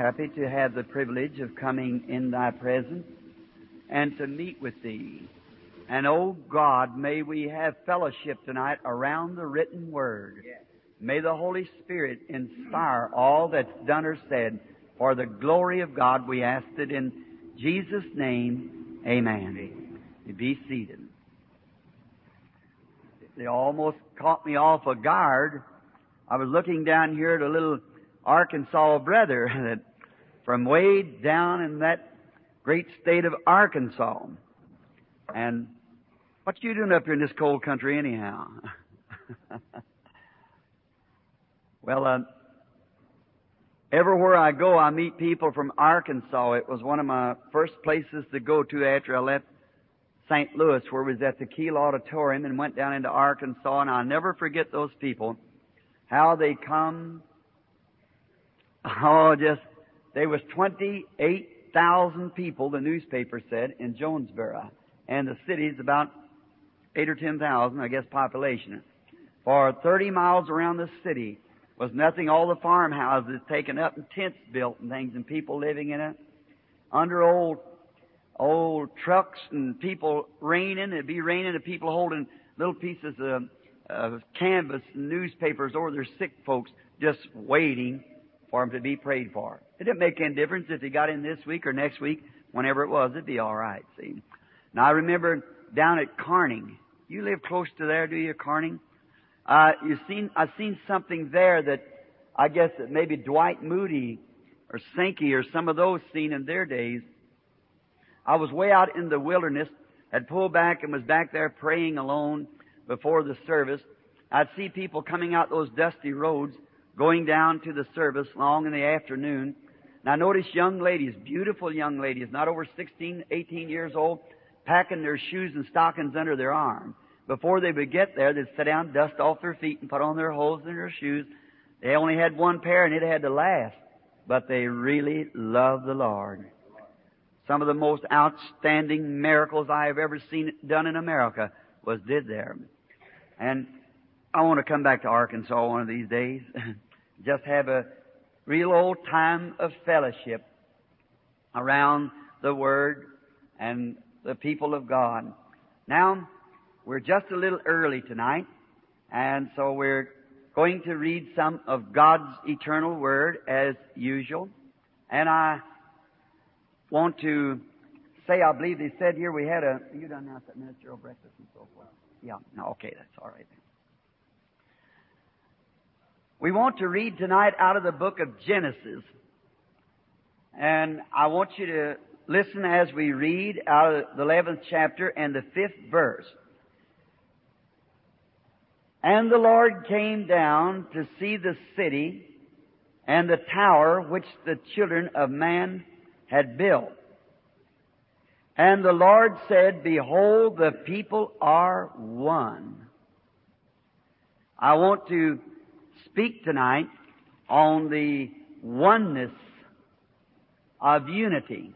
Happy to have the privilege of coming in Thy presence and to meet with Thee. And, oh God, may we have fellowship tonight around the written Word. May the Holy Spirit inspire all that's done or said. For the glory of God, we ask it in Jesus' name. Amen. You be seated. They almost caught me off a guard. I was looking down here at a little Arkansas brother that from way down in that great state of Arkansas. And what you doing up here in this cold country anyhow? Well, everywhere I go, I meet people from Arkansas. It was one of my first places to go to after I left St. Louis, where we was at the Kiel Auditorium and went down into Arkansas. And I'll never forget those people, how they come. There was 28,000 people, the newspaper said, in Jonesboro. And the city's about 8 or 10,000, I guess, population. For 30 miles around the city was nothing. All the farmhouses taken up and tents built and things and people living in it. Under old trucks and people raining. It'd be raining and people holding little pieces of canvas and newspapers over their sick folks just waiting for them to be prayed for. It didn't make any difference if they got in this week or next week. Whenever it was, it'd be all right, see. Now, I remember down at Carning. You live close to there, do you, Carning? I've seen something there that I guess that maybe Dwight Moody or Sankey or some of those seen in their days. I was way out in the wilderness, had pulled back and was back there praying alone before the service. I'd see people coming out those dusty roads, going down to the service long in the afternoon. And I noticed young ladies, beautiful young ladies, not over 16, 18 years old, packing their shoes and stockings under their arm. Before they would get there, they'd sit down, dust off their feet, and put on their hose and their shoes. They only had one pair, and it had to last. But they really loved the Lord. Some of the most outstanding miracles I have ever seen done in America was did there. And I want to come back to Arkansas one of these days. Just have a real old time of fellowship around the Word and the people of God. Now, we're just a little early tonight, and so we're going to read some of God's eternal Word as usual. And I want to say, I believe they said here we had you done announced that ministerial breakfast and so forth? Yeah, no, okay, that's all right then. We want to read tonight out of the book of Genesis. And I want you to listen as we read out of the 11th chapter and the 5th verse. And the Lord came down to see the city and the tower which the children of man had built. And the Lord said, Behold, the people are one. I want to speak tonight on the oneness of unity.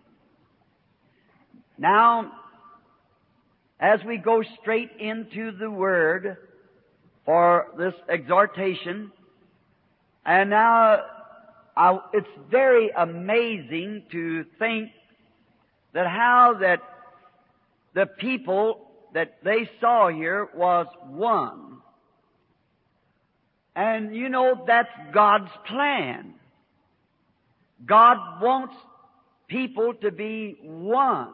Now, as we go straight into the Word for this exhortation, and now it's very amazing to think that how that the people that they saw here was one. And you know, that's God's plan. God wants people to be one.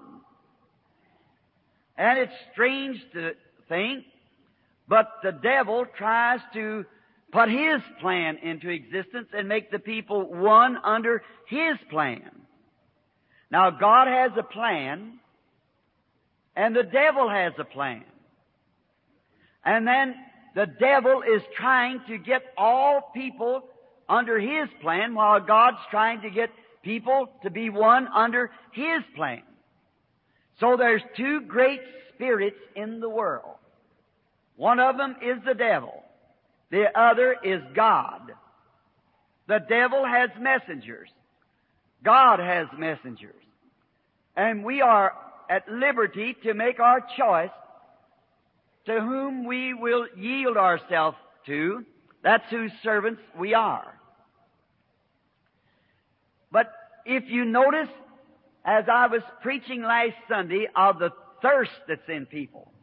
And it's strange to think, but the devil tries to put his plan into existence and make the people one under his plan. Now, God has a plan, and the devil has a plan. And then the devil is trying to get all people under his plan, while God's trying to get people to be one under his plan. So there's two great spirits in the world. One of them is the devil. The other is God. The devil has messengers. God has messengers. And we are at liberty to make our choice to whom we will yield ourselves to. That's whose servants we are. But if you notice, as I was preaching last Sunday of the thirst that's in people,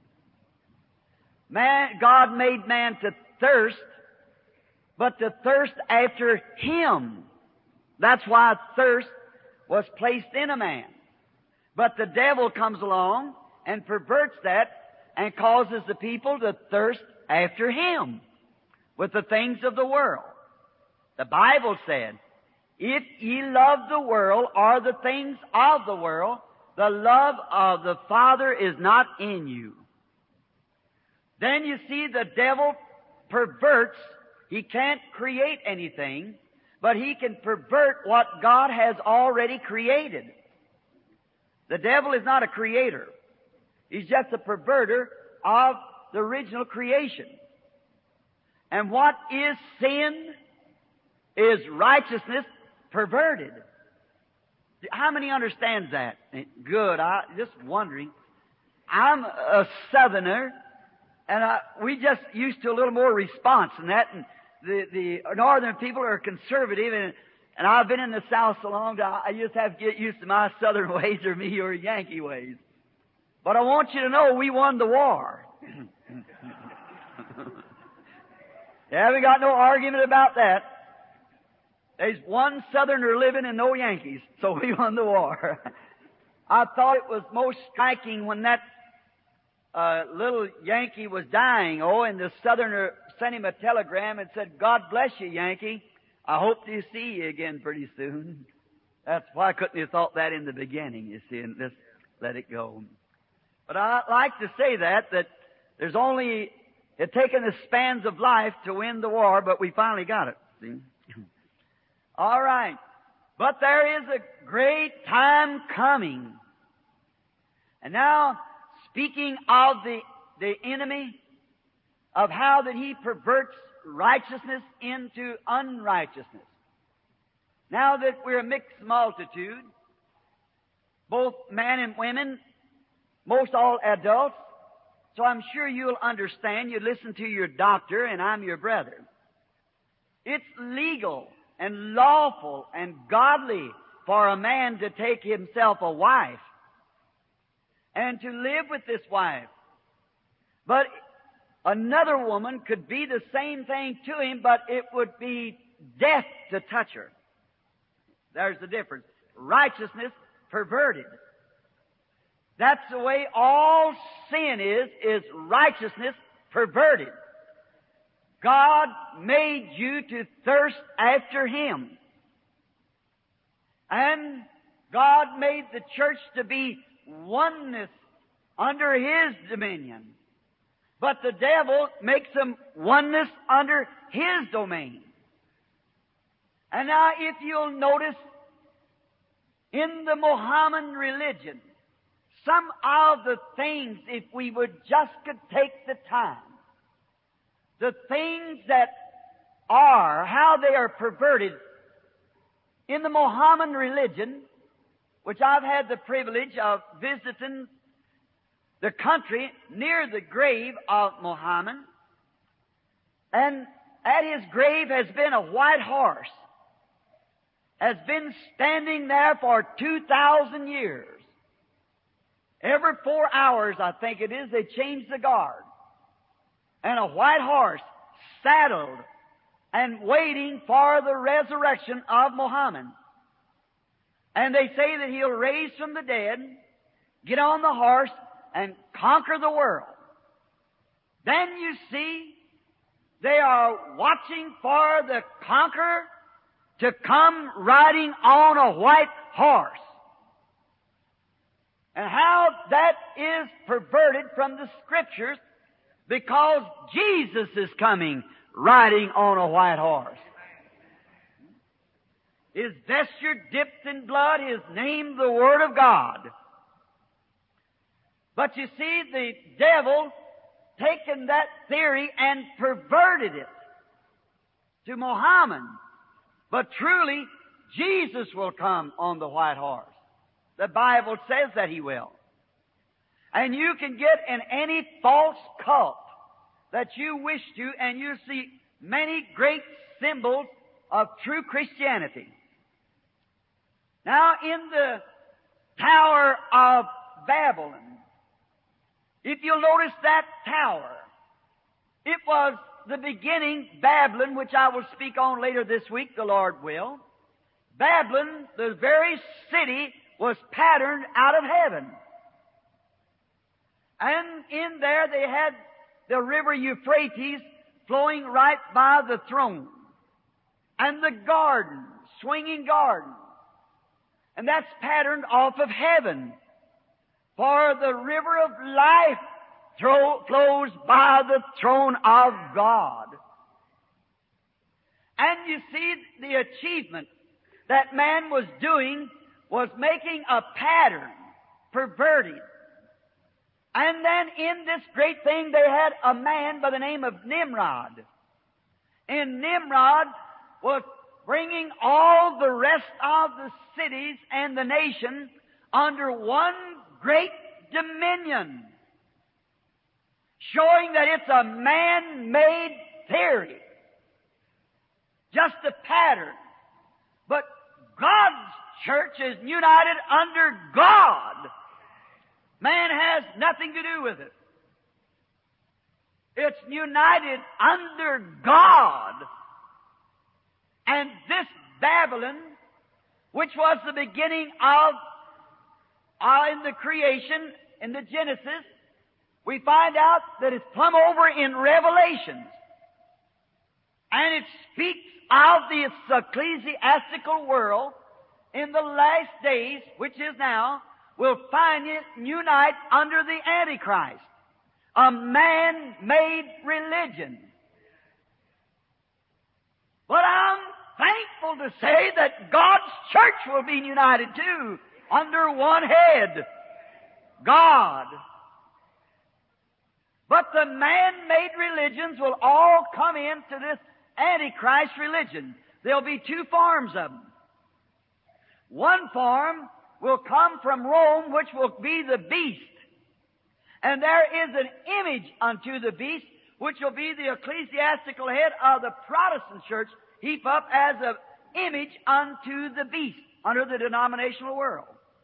God made man to thirst, but to thirst after Him. That's why thirst was placed in a man. But the devil comes along and perverts that and causes the people to thirst after him with the things of the world. The Bible said, if ye love the world or the things of the world, the love of the Father is not in you. Then you see the devil perverts. He can't create anything, but he can pervert what God has already created. The devil is not a creator. He's just a perverter of the original creation. And what is sin is righteousness perverted. How many understands that? Good. Just wondering. I'm a Southerner, and we just used to a little more response than that. And the Northern people are conservative, and I've been in the South so long that I just have to get used to my Southern ways or me or Yankee ways. But I want you to know we won the war. You haven't got no argument about that. There's one Southerner living and no Yankees, so we won the war. I thought it was most striking when that little Yankee was dying, and the Southerner sent him a telegram and said, "God bless you, Yankee. I hope to see you again pretty soon." That's why couldn't you have thought that in the beginning, you see, and just let it go. But I like to say that there's only, it taken the spans of life to win the war, but we finally got it, see. All right. But there is a great time coming. And now, speaking of the enemy, of how that he perverts righteousness into unrighteousness. Now that we're a mixed multitude, both men and women, most all adults, so I'm sure you'll understand, you listen to your doctor and I'm your brother. It's legal and lawful and godly for a man to take himself a wife and to live with this wife. But another woman could be the same thing to him, but it would be death to touch her. There's the difference. Righteousness perverted. That's the way all sin is righteousness perverted. God made you to thirst after Him. And God made the church to be oneness under His dominion. But the devil makes them oneness under his domain. And now if you'll notice, in the Mohammedan religion, some of the things, if we would just could take the time, the things that are, how they are perverted in the Mohammedan religion, which I've had the privilege of visiting the country near the grave of Muhammad, and at his grave has been a white horse, has been standing there for 2,000 years. Every 4 hours, I think it is, they change the guard. And a white horse saddled and waiting for the resurrection of Muhammad. And they say that he'll raise from the dead, get on the horse, and conquer the world. Then you see, they are watching for the conqueror to come riding on a white horse. And how that is perverted from the Scriptures, because Jesus is coming riding on a white horse. His vesture dipped in blood, His name the Word of God. But you see, the devil taken that theory and perverted it to Muhammad. But truly, Jesus will come on the white horse. The Bible says that He will. And you can get in any false cult that you wish to, and you see many great symbols of true Christianity. Now, in the Tower of Babylon, if you'll notice that tower, it was the beginning, Babylon, which I will speak on later this week, the Lord will. Babylon, the very city, was patterned out of heaven. And in there they had the river Euphrates flowing right by the throne. And the garden, swinging garden. And that's patterned off of heaven. For the river of life flows by the throne of God. And you see, the achievement that man was doing was making a pattern, perverted. And then in this great thing they had a man by the name of Nimrod. And Nimrod was bringing all the rest of the cities and the nation under one great dominion, showing that it's a man-made theory, just a pattern. But God's church is united under God. Man has nothing to do with it. It's united under God. And this Babylon, which was the beginning of in the creation, in the Genesis, we find out that it's plumb over in Revelations. And it speaks of the ecclesiastical world in the last days, which is now, will find it unite under the Antichrist, a man-made religion. But I'm thankful to say that God's church will be united too, under one head, God. But the man-made religions will all come into this Antichrist religion. There'll be two forms of them. One form will come from Rome, which will be the beast. And there is an image unto the beast, which will be the ecclesiastical head of the Protestant church, heap up as an image unto the beast under the denominational world.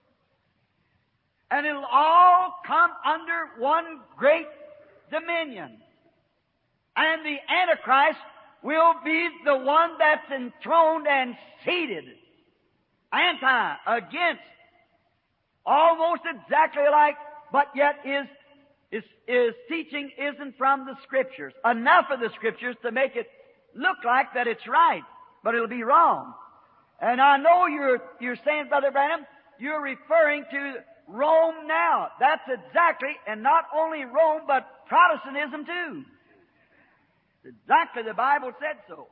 And it'll all come under one great dominion. And the Antichrist will be the one that's enthroned and seated. Against, almost exactly like, but yet his teaching isn't from the Scriptures. Enough of the Scriptures to make it look like that it's right, but it'll be wrong. And I know you're saying, Brother Branham, you're referring to Rome now. That's exactly, and not only Rome, but Protestantism too. Exactly, the Bible said so.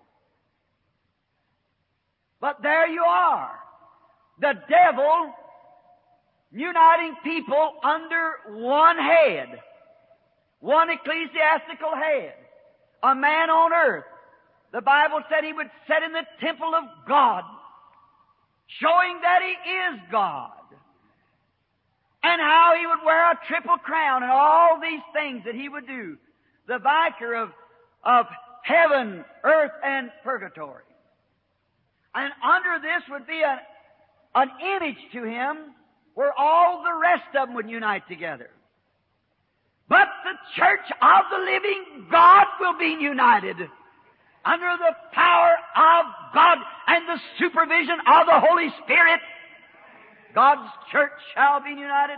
But there you are. The devil uniting people under one head, one ecclesiastical head, a man on earth. The Bible said he would sit in the temple of God, showing that he is God, and how he would wear a triple crown and all these things that he would do, the vicar of heaven, earth, and purgatory. And under this would be an image to him where all the rest of them would unite together. But the church of the living God will be united under the power of God and the supervision of the Holy Spirit. God's church shall be united.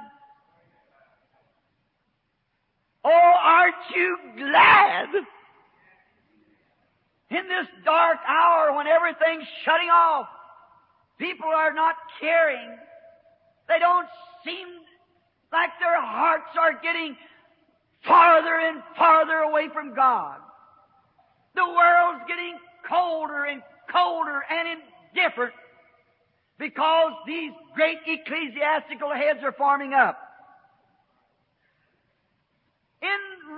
Oh, aren't you glad? In this dark hour when everything's shutting off, people are not caring. They don't seem like their hearts are getting farther and farther away from God. The world's getting colder and colder and indifferent because these great ecclesiastical heads are forming up. In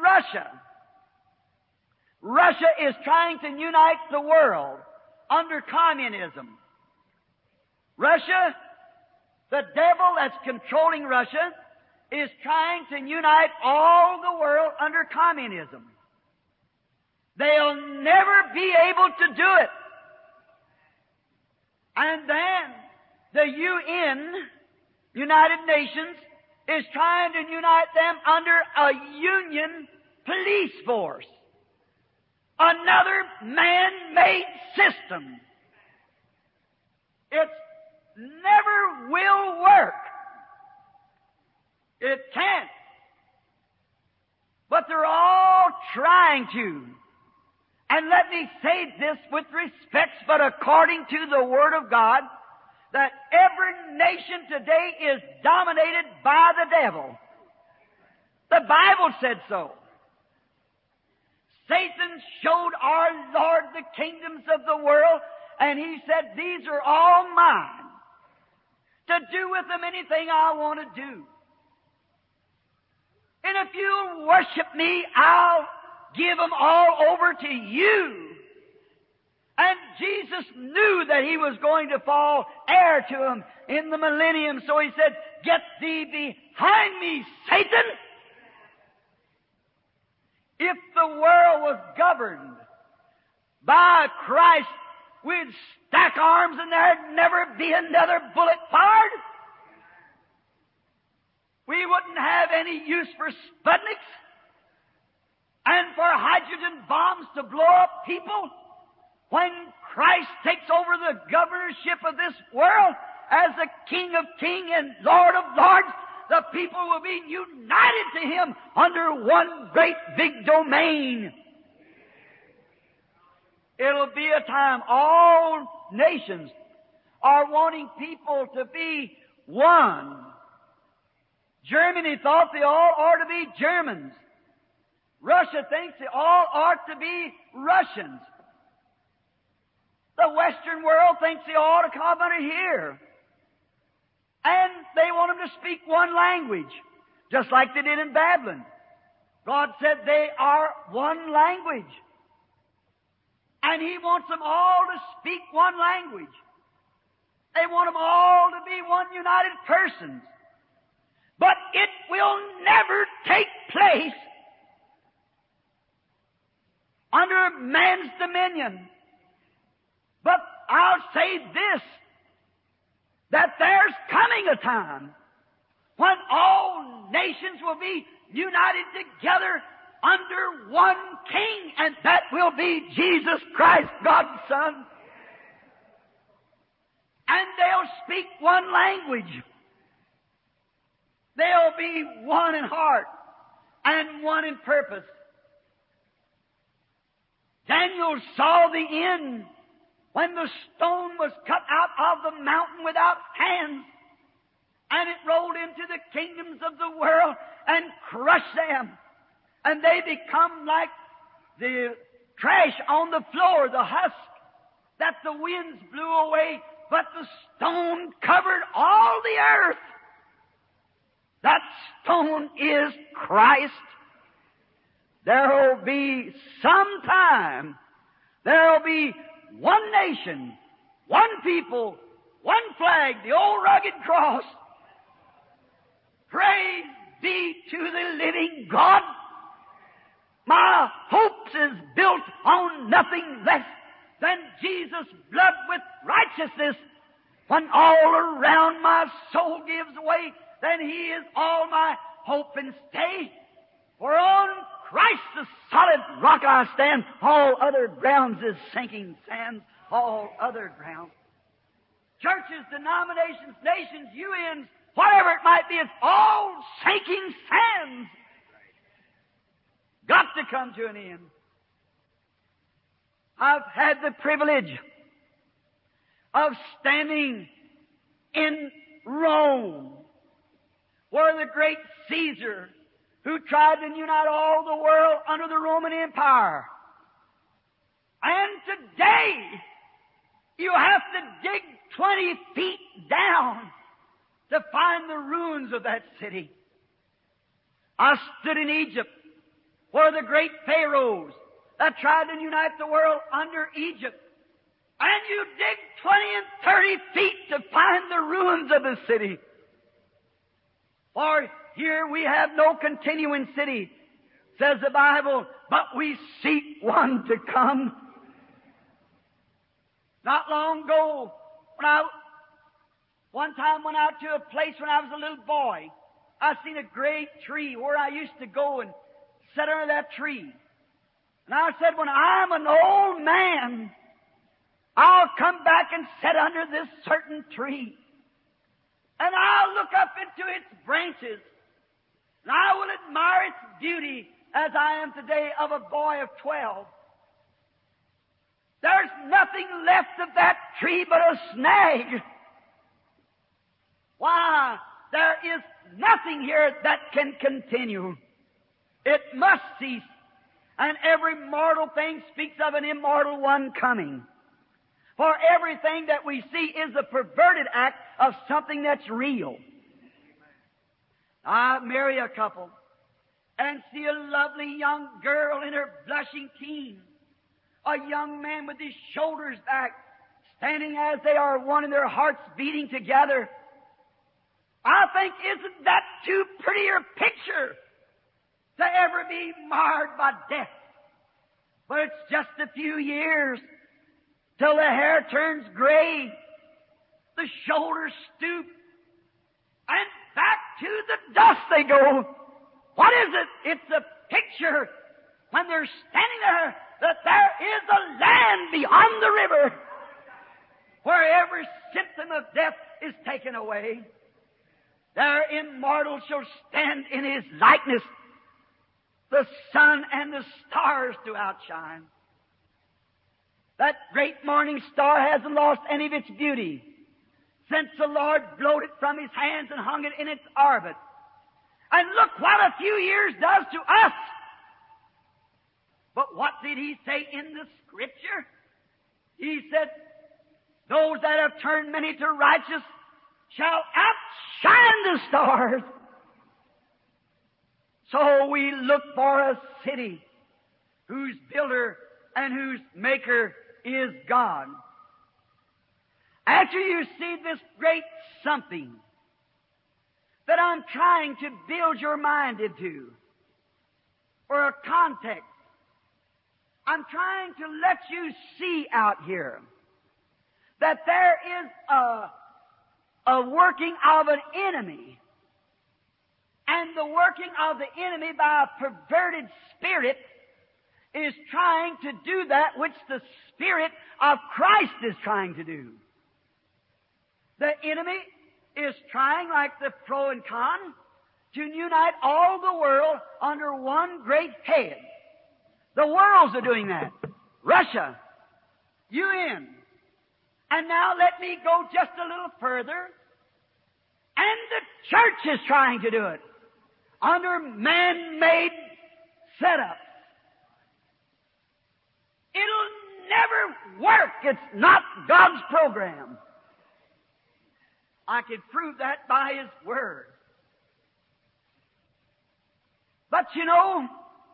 Russia is trying to unite the world under communism. Russia, the devil that's controlling Russia, is trying to unite all the world under communism. They'll never be able to do it. And then The UN, United Nations, is trying to unite them under a union police force. Another man-made system. It never will work. It can't. But they're all trying to. And let me say this with respect, but according to the Word of God, that every nation today is dominated by the devil. The Bible said so. Satan showed our Lord the kingdoms of the world, and he said, these are all mine, to do with them anything I want to do. And if you worship me, I'll give them all over to you. And Jesus knew that he was going to fall heir to them in the millennium, so he said, get thee behind me, Satan! If the world was governed by Christ, we'd stack arms and there'd never be another bullet fired. We wouldn't have any use for Sputniks and for hydrogen bombs to blow up people. When Christ takes over the governorship of this world as the King of Kings and Lord of Lords, the people will be united to Him under one great big domain. It'll be a time all nations are wanting people to be one. Germany thought they all ought to be Germans. Russia thinks they all ought to be Russians. The Western world thinks they ought to come under here. And they want them to speak one language, just like they did in Babylon. God said they are one language. And He wants them all to speak one language. They want them all to be one united persons. But it will never take place under man's dominion. But I'll say this, that there's coming a time when all nations will be united together under one King, and that will be Jesus Christ, God's Son. And they'll speak one language. They'll be one in heart and one in purpose. Daniel saw the end when the stone was cut out of the mountain without hands, and it rolled into the kingdoms of the world and crushed them. And they become like the trash on the floor, the husk that the winds blew away, but the stone covered all the earth. That stone is Christ. There'll be some time, there'll be one nation, one people, one flag, the old rugged cross. Praise be to the living God. My hopes is built on nothing less than Jesus' blood with righteousness. When all around my soul gives way, then He is all my hope and stay. For on Christ the solid rock I stand. All other grounds is sinking sand. All other grounds. Churches, denominations, nations, UNs, whatever it might be, it's all sinking sands. Got to come to an end. I've had the privilege of standing in Rome, where the great Caesar, who tried to unite all the world under the Roman Empire. And today, you have to dig 20 feet down to find the ruins of that city. I stood in Egypt, where the great pharaohs that tried to unite the world under Egypt. And you dig 20 and 30 feet to find the ruins of the city. For here we have no continuing city, says the Bible, but we seek one to come. Not long ago, when I One time went out to a place when I was a little boy. I seen a great tree where I used to go and sit under that tree. And I said, when I'm an old man, I'll come back and sit under this certain tree. And I'll look up into its branches. And I will admire its beauty as I am today of a boy of 12. There's nothing left of that tree but a snag. Why? There is nothing here that can continue. It must cease. And every mortal thing speaks of an immortal one coming. For everything that we see is a perverted act of something that's real. I marry a couple and see a lovely young girl in her blushing teens, a young man with his shoulders back, standing as they are one and their hearts beating together. I think, isn't that too pretty a picture to ever be marred by death? But it's just a few years till the hair turns gray, the shoulders stoop, and back to the dust they go. What is it? It's a picture when they're standing there that there is a land beyond the river where every symptom of death is taken away. There immortal shall stand in His likeness. The sun and the stars do outshine. That great morning star hasn't lost any of its beauty since the Lord blowed it from His hands and hung it in its orbit. And look what a few years does to us. But what did He say in the Scripture? He said, those that have turned many to righteousness shall outshine the stars. So we look for a city whose builder and whose maker is God. After you see this great something that I'm trying to build your mind into, or a context, I'm trying to let you see out here that there is a working of an enemy. And the working of the enemy by a perverted spirit is trying to do that which the Spirit of Christ is trying to do. The enemy is trying, like the pro and con, to unite all the world under one great head. The worlds are doing that. Russia, UN. And now let me go just a little further. And the church is trying to do it under man-made setups. It'll never work. It's not God's program. I could prove that by His Word. But you know,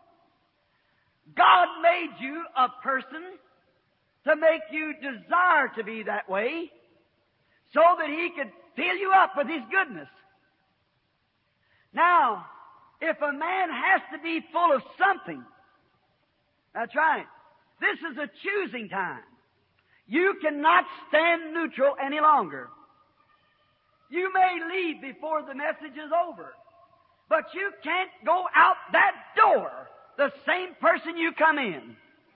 God made you a person to make you desire to be that way so that He could fill you up with His goodness. Now, if a man has to be full of something, that's right. This is a choosing time. You cannot stand neutral any longer. You may leave before the message is over, but you can't go out that door the same person you come in.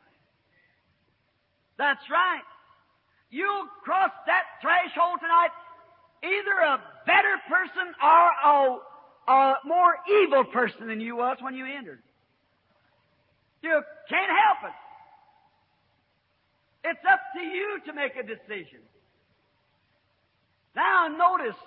That's right. You'll cross that threshold tonight either a better person or a more evil person than you was when you entered. You can't help it. It's up to you to make a decision. Now notice,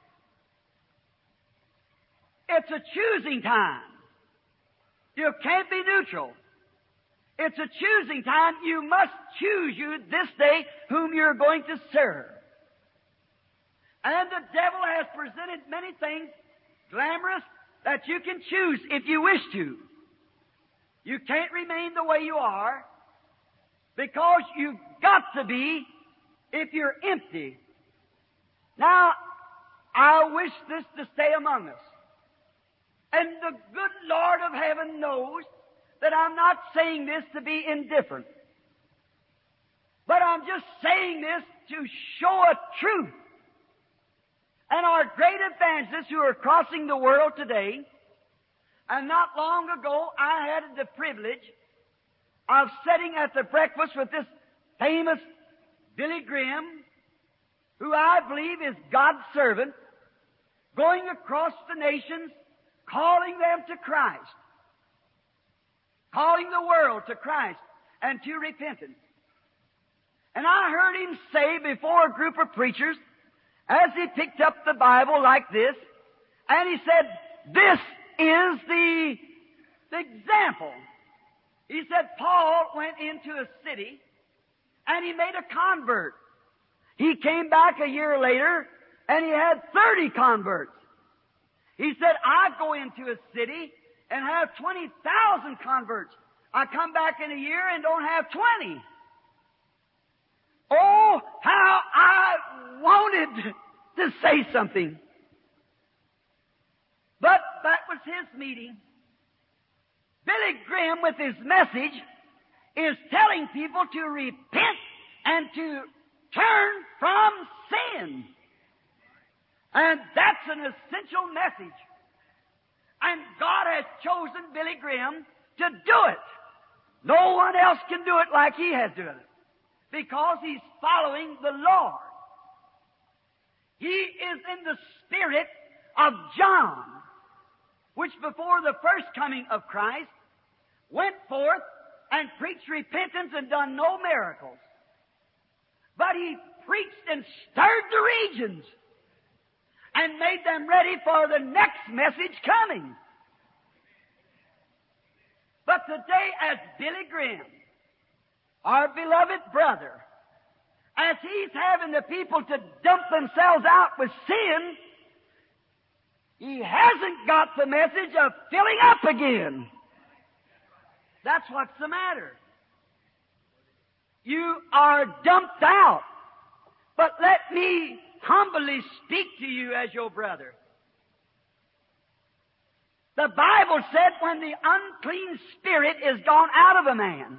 it's a choosing time. You can't be neutral. It's a choosing time. You must choose you this day whom you're going to serve. And the devil has presented many things glamorous that you can choose if you wish to. You can't remain the way you are because you've got to be if you're empty. Now, I wish this to stay among us. And the good Lord of heaven knows that I'm not saying this to be indifferent. But I'm just saying this to show a truth And our great evangelists who are crossing the world today, and not long ago I had the privilege of sitting at the breakfast with this famous Billy Graham, who I believe is God's servant, going across the nations, calling them to Christ, calling the world to Christ and to repentance. And I heard him say before a group of preachers, as he picked up the Bible like this, and he said, this is the example. He said Paul went into a city and he made a convert. He came back a year later and he had 30 converts. He said, I go into a city and have 20,000 converts. I come back in a year and don't have 20. Oh, how I wanted to say something. But that was his meeting. Billy Graham, with his message, is telling people to repent and to turn from sin. And that's an essential message. And God has chosen Billy Graham to do it. No one else can do it like he has done it, because he's following the Lord. He is in the spirit of John, which before the first coming of Christ went forth and preached repentance and done no miracles. But he preached and stirred the regions and made them ready for the next message coming. But today, as Billy Graham, our beloved brother, as he's having the people to dump themselves out with sin, he hasn't got the message of filling up again. That's what's the matter. You are dumped out. But let me humbly speak to you as your brother. The Bible said when the unclean spirit is gone out of a man,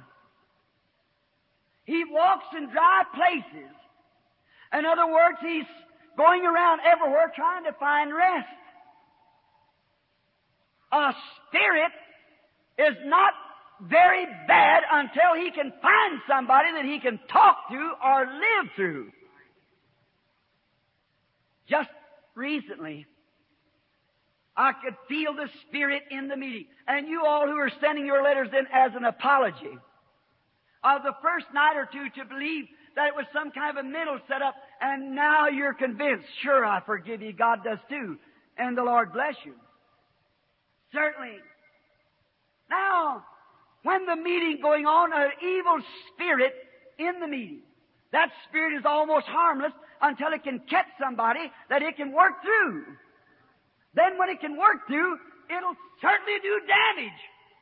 he walks in dry places. In other words, he's going around everywhere trying to find rest. A spirit is not very bad until he can find somebody that he can talk to or live through. Just recently, I could feel the Spirit in the meeting. And you all who are sending your letters in as an apology of the first night or two to believe that it was some kind of a mental setup, and now you're convinced. Sure, I forgive you. God does too. And the Lord bless you. Certainly. Now, when the meeting going on, an evil spirit in the meeting. That spirit is almost harmless until it can catch somebody that it can work through. Then when it can work through, it'll certainly do damage.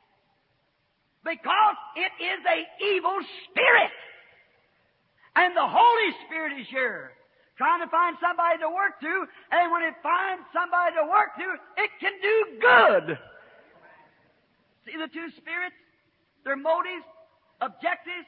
Because it is an evil spirit. And the Holy Spirit is here, trying to find somebody to work through, and when it finds somebody to work through, it can do good. See the two spirits? Their motives, objectives.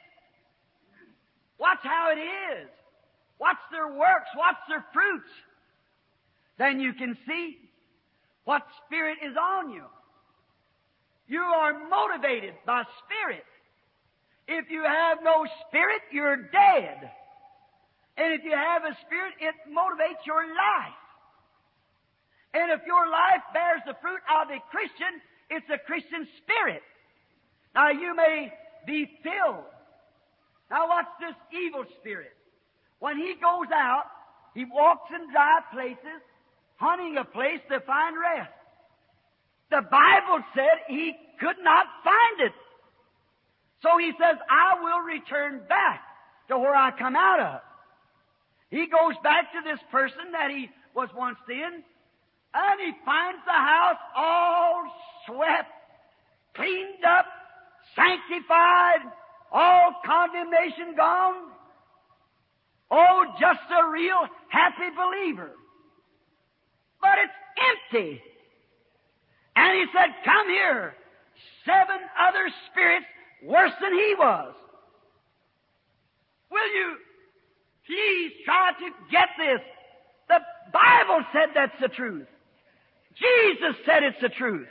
Watch how it is. Watch their works. Watch their fruits. Then you can see what spirit is on you. You are motivated by spirit. If you have no spirit, you're dead. And if you have a spirit, it motivates your life. And if your life bears the fruit of a Christian, it's a Christian spirit. Now you may be filled. Now watch this evil spirit. When he goes out, he walks in dry places, hunting a place to find rest. The Bible said he could not find it. So he says, I will return back to where I come out of. He goes back to this person that he was once in, and he finds the house all swept, cleaned up, sanctified, all condemnation gone. Oh, just a real happy believer. But it's empty. And he said, come here. 7 other spirits worse than he was. Will you please try to get this? The Bible said that's the truth. Jesus said it's the truth.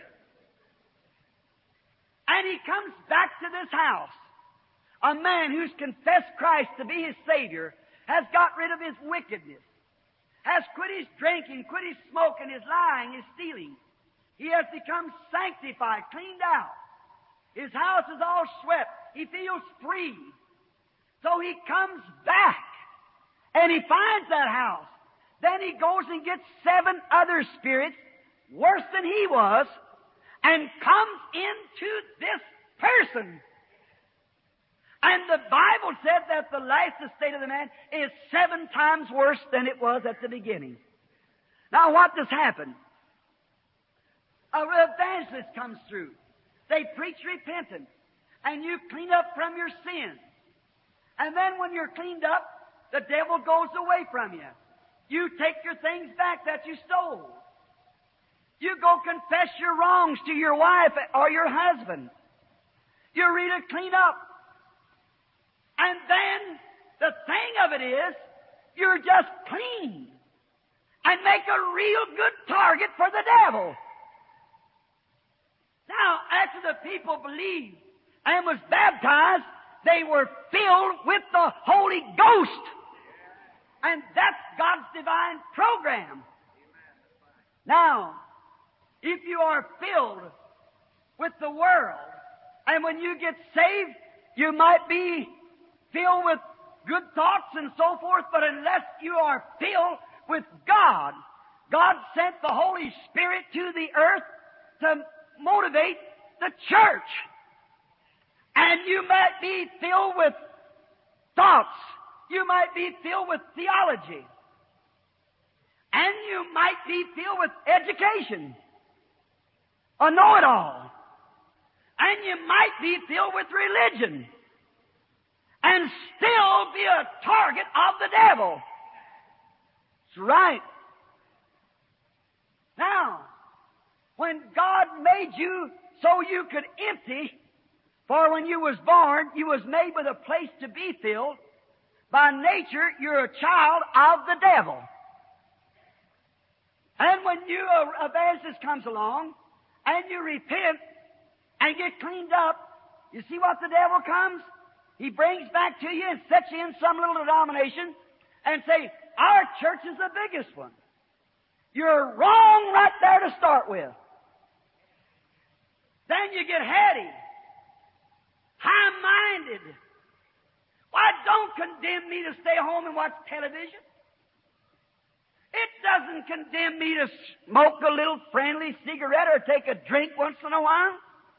And he comes back to this house. A man who's confessed Christ to be his Savior, has got rid of his wickedness, has quit his drinking, quit his smoking, his lying, his stealing. He has become sanctified, cleaned out. His house is all swept. He feels free. So he comes back, and he finds that house. Then he goes and gets 7 other spirits, worse than he was, and comes into this person. And the Bible said that the last estate of the man is 7 times worse than it was at the beginning. Now what does happen? An evangelist comes through. They preach repentance, and you clean up from your sins. And then when you're cleaned up, the devil goes away from you. You take your things back that you stole. You go confess your wrongs to your wife or your husband. You really clean up. And then the thing of it is, you're just clean and make a real good target for the devil. Now, after the people believed and was baptized, they were filled with the Holy Ghost. And that's God's divine program. Now, if you are filled with the world, and when you get saved, you might be filled with good thoughts and so forth, but unless you are filled with God, God sent the Holy Spirit to the earth to motivate the church. And you might be filled with thoughts. You might be filled with theology. And you might be filled with education. A know-it-all. And you might be filled with religion. And still be a target of the devil. That's right. Now, when God made you so you could empty, for when you was born, you was made with a place to be filled. By nature, you're a child of the devil. And when you, evangelist comes along, and you repent, and get cleaned up, you see what the devil comes? He brings back to you and sets you in some little denomination, and say, our church is the biggest one. You're wrong right there to start with. Then you get heady, high-minded. Why, don't condemn me to stay home and watch television. It doesn't condemn me to smoke a little friendly cigarette or take a drink once in a while.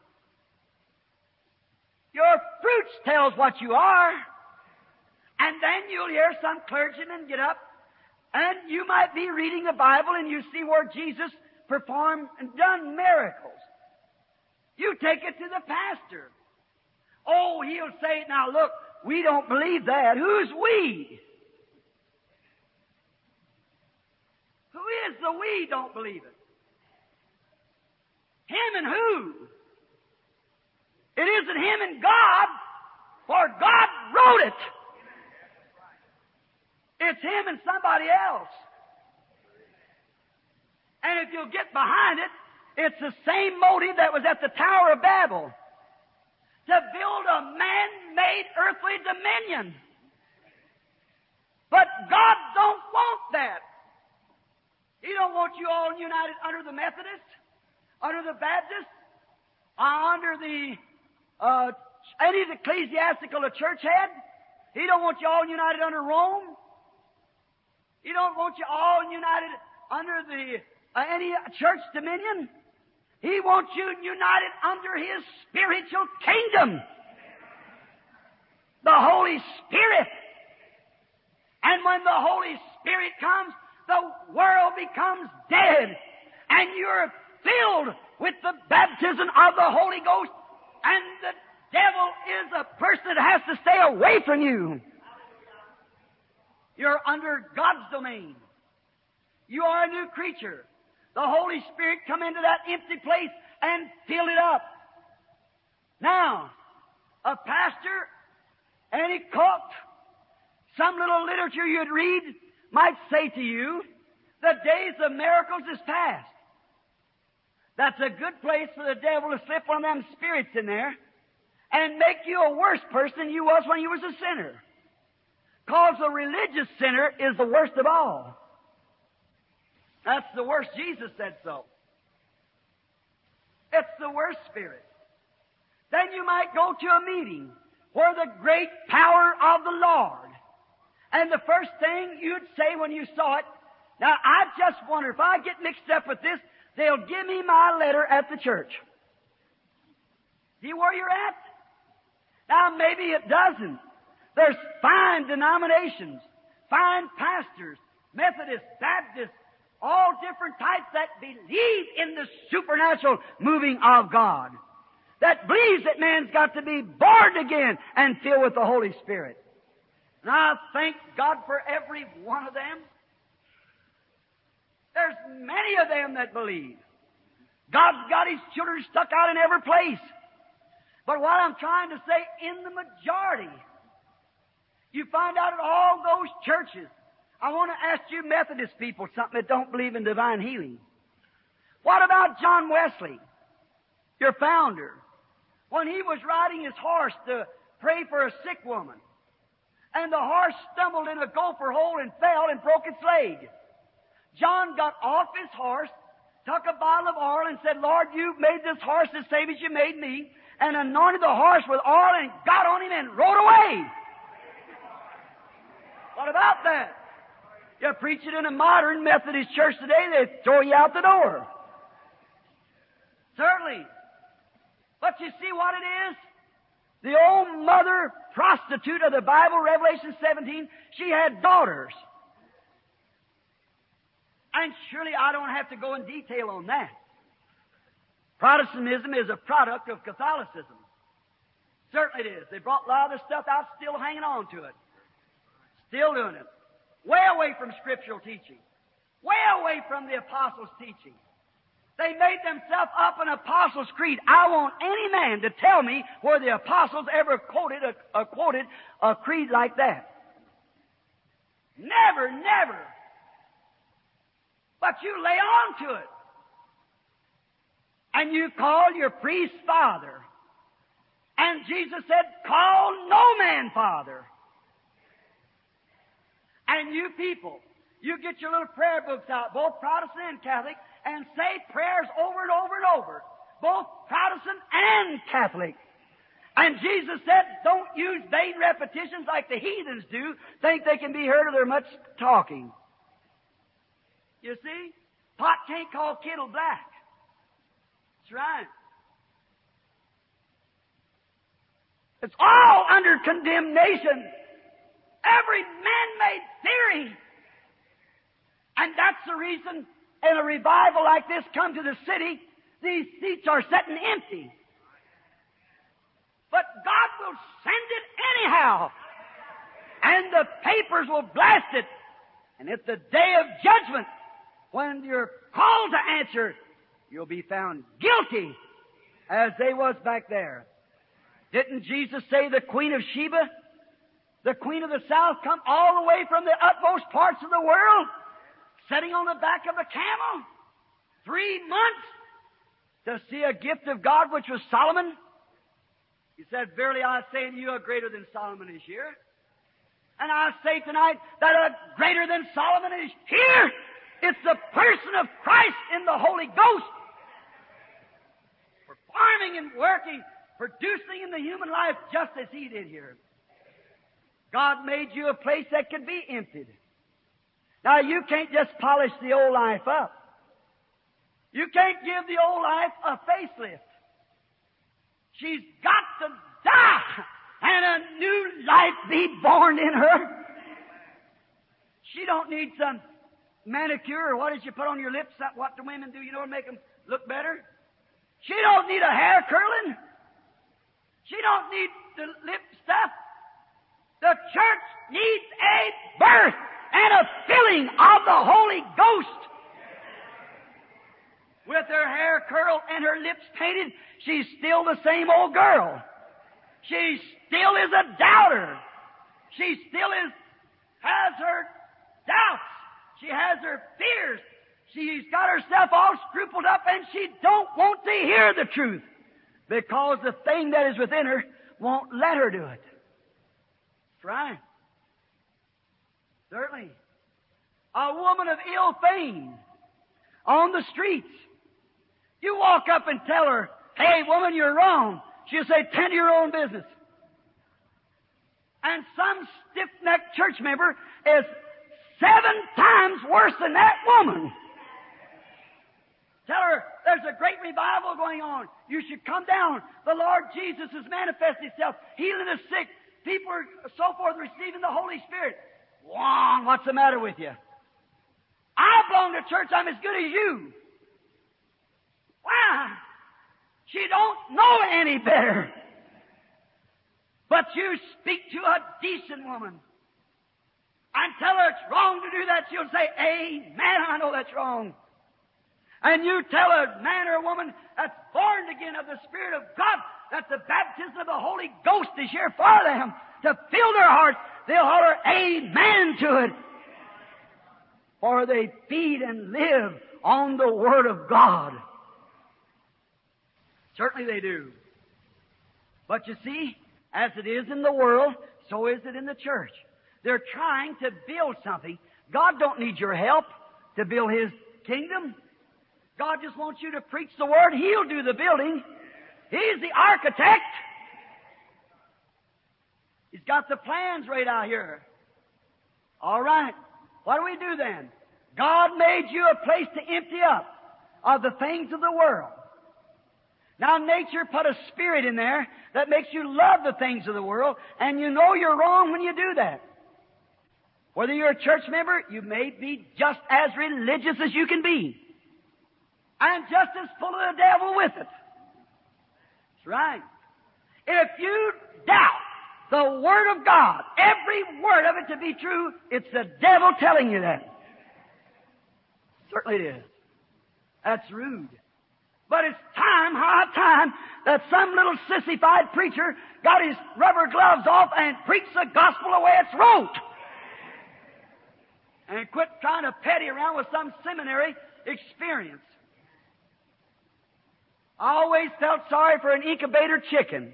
Your fruits tells what you are. And then you'll hear some clergyman get up, and you might be reading the Bible and you see where Jesus performed and done miracles. You take it to the pastor. Oh, he'll say, now look, we don't believe that. Who's we? Who is the we don't believe it? Him and who? It isn't him and God, for God wrote it. It's him and somebody else. And if you'll get behind it, it's the same motive that was at the Tower of Babel. To build a man-made earthly dominion. But God don't want that. He don't want you all united under the Methodist, under the Baptist, under the any ecclesiastical the church had. He don't want you all united under Rome. He don't want you all united under the any church dominion. He wants you united under His spiritual kingdom. The Holy Spirit. And when the Holy Spirit comes, the world becomes dead. And you're filled with the baptism of the Holy Ghost. And the devil is a person that has to stay away from you. You're under God's domain. You are a new creature. The Holy Spirit come into that empty place and fill it up. Now, a pastor, any cook, some little literature you'd read might say to you The days of miracles is past. That's a good place for the devil to slip one of them spirits in there and make you a worse person than you was when you was a sinner. 'Cause a religious sinner is the worst of all. That's the worst. Jesus said so. It's the worst spirit. Then you might go to a meeting where the great power of the Lord, and the first thing you'd say when you saw it, now I just wonder if I get mixed up with this, they'll give me my letter at the church. See where you're at? Now maybe it doesn't. There's fine denominations, fine pastors, Methodists, Baptists, all different types that believe in the supernatural moving of God. That believes that man's got to be born again and filled with the Holy Spirit. And I thank God for every one of them. There's many of them that believe. God's got His children stuck out in every place. But what I'm trying to say, in the majority, you find out at all those churches. I want to ask you Methodist people something that don't believe in divine healing. What about John Wesley, your founder, when he was riding his horse to pray for a sick woman, and the horse stumbled in a gopher hole and fell and broke its leg? John got off his horse, took a bottle of oil and said, Lord, you made this horse the same as you made me, and anointed the horse with oil and got on him and rode away. What about that? You preach it in a modern Methodist church today, they throw you out the door. Certainly. But you see what it is? The old mother prostitute of the Bible, Revelation 17, she had daughters. And surely I don't have to go in detail on that. Protestantism is a product of Catholicism. Certainly it is. They brought a lot of the stuff out, still hanging on to it. Still doing it. Way away from scriptural teaching. Way away from the Apostles' teaching. They made themselves up an Apostles' Creed. I want any man to tell me where the Apostles ever quoted a creed like that. Never, never. But you lay on to it. And you call your priest father. And Jesus said, call no man father. And you people, you get your little prayer books out, both Protestant and Catholic, and say prayers over and over and over, both Protestant and Catholic. And Jesus said, don't use vain repetitions like the heathens do, think they can be heard of their much talking. You see? Pot can't call kettle black. That's right. It's all under condemnation. Every man-made theory. And that's the reason in a revival like this come to the city, these seats are sitting empty. But God will send it anyhow. And the papers will blast it. And at the day of judgment, when you're called to answer, you'll be found guilty as they was back there. Didn't Jesus say the Queen of Sheba, the Queen of the South, come all the way from the utmost parts of the world, sitting on the back of a camel, 3 months, to see a gift of God, which was Solomon? He said, verily I say unto you, a greater than Solomon is here. And I say tonight that a greater than Solomon is here. It's the person of Christ in the Holy Ghost, performing and working, producing in the human life just as He did here. God made you a place that could be emptied. Now, you can't just polish the old life up. You can't give the old life a facelift. She's got to die and a new life be born in her. She don't need some manicure or what did you put on your lips, what the women do, to make them look better. She don't need a hair curling. She don't need the lip stuff. The church needs a birth and a filling of the Holy Ghost. With her hair curled and her lips painted, she's still the same old girl. She still is a doubter. She still has her doubts. She has her fears. She's got herself all scrupled up, and she don't want to hear the truth because the thing that is within her won't let her do it. That's right. Certainly. A woman of ill fame on the streets. You walk up and tell her, "Hey, woman, you're wrong." She'll say, "Tend to your own business." And some stiff-necked church member is 7 times worse than that woman. Tell her, "There's a great revival going on. You should come down. The Lord Jesus has manifested Himself, healing the sick. People are so forth receiving the Holy Spirit." Wrong. What's the matter with you? I belong to church. I'm as good as you. Why? She don't know any better. But you speak to a decent woman and tell her it's wrong to do that. She'll say, "Amen, I know that's wrong." And you tell a man or a woman that's born again of the Spirit of God that the baptism of the Holy Ghost is here for them to fill their hearts, they'll holler amen to it. For they feed and live on the Word of God. Certainly they do. But you see, as it is in the world, so is it in the church. They're trying to build something. God don't need your help to build His kingdom. God just wants you to preach the Word. He'll do the building. He's the architect. He's got the plans right out here. All right. What do we do then? God made you a place to empty up of the things of the world. Now nature put a spirit in there that makes you love the things of the world, and you know you're wrong when you do that. Whether you're a church member, you may be just as religious as you can be, and just as full of the devil with it. That's right. If you doubt the Word of God, every word of it to be true, it's the devil telling you that. Certainly it is. That's rude. But it's high time, that some little sissified preacher got his rubber gloves off and preached the gospel the way it's wrote. And quit trying to petty around with some seminary experience. I always felt sorry for an incubator chicken.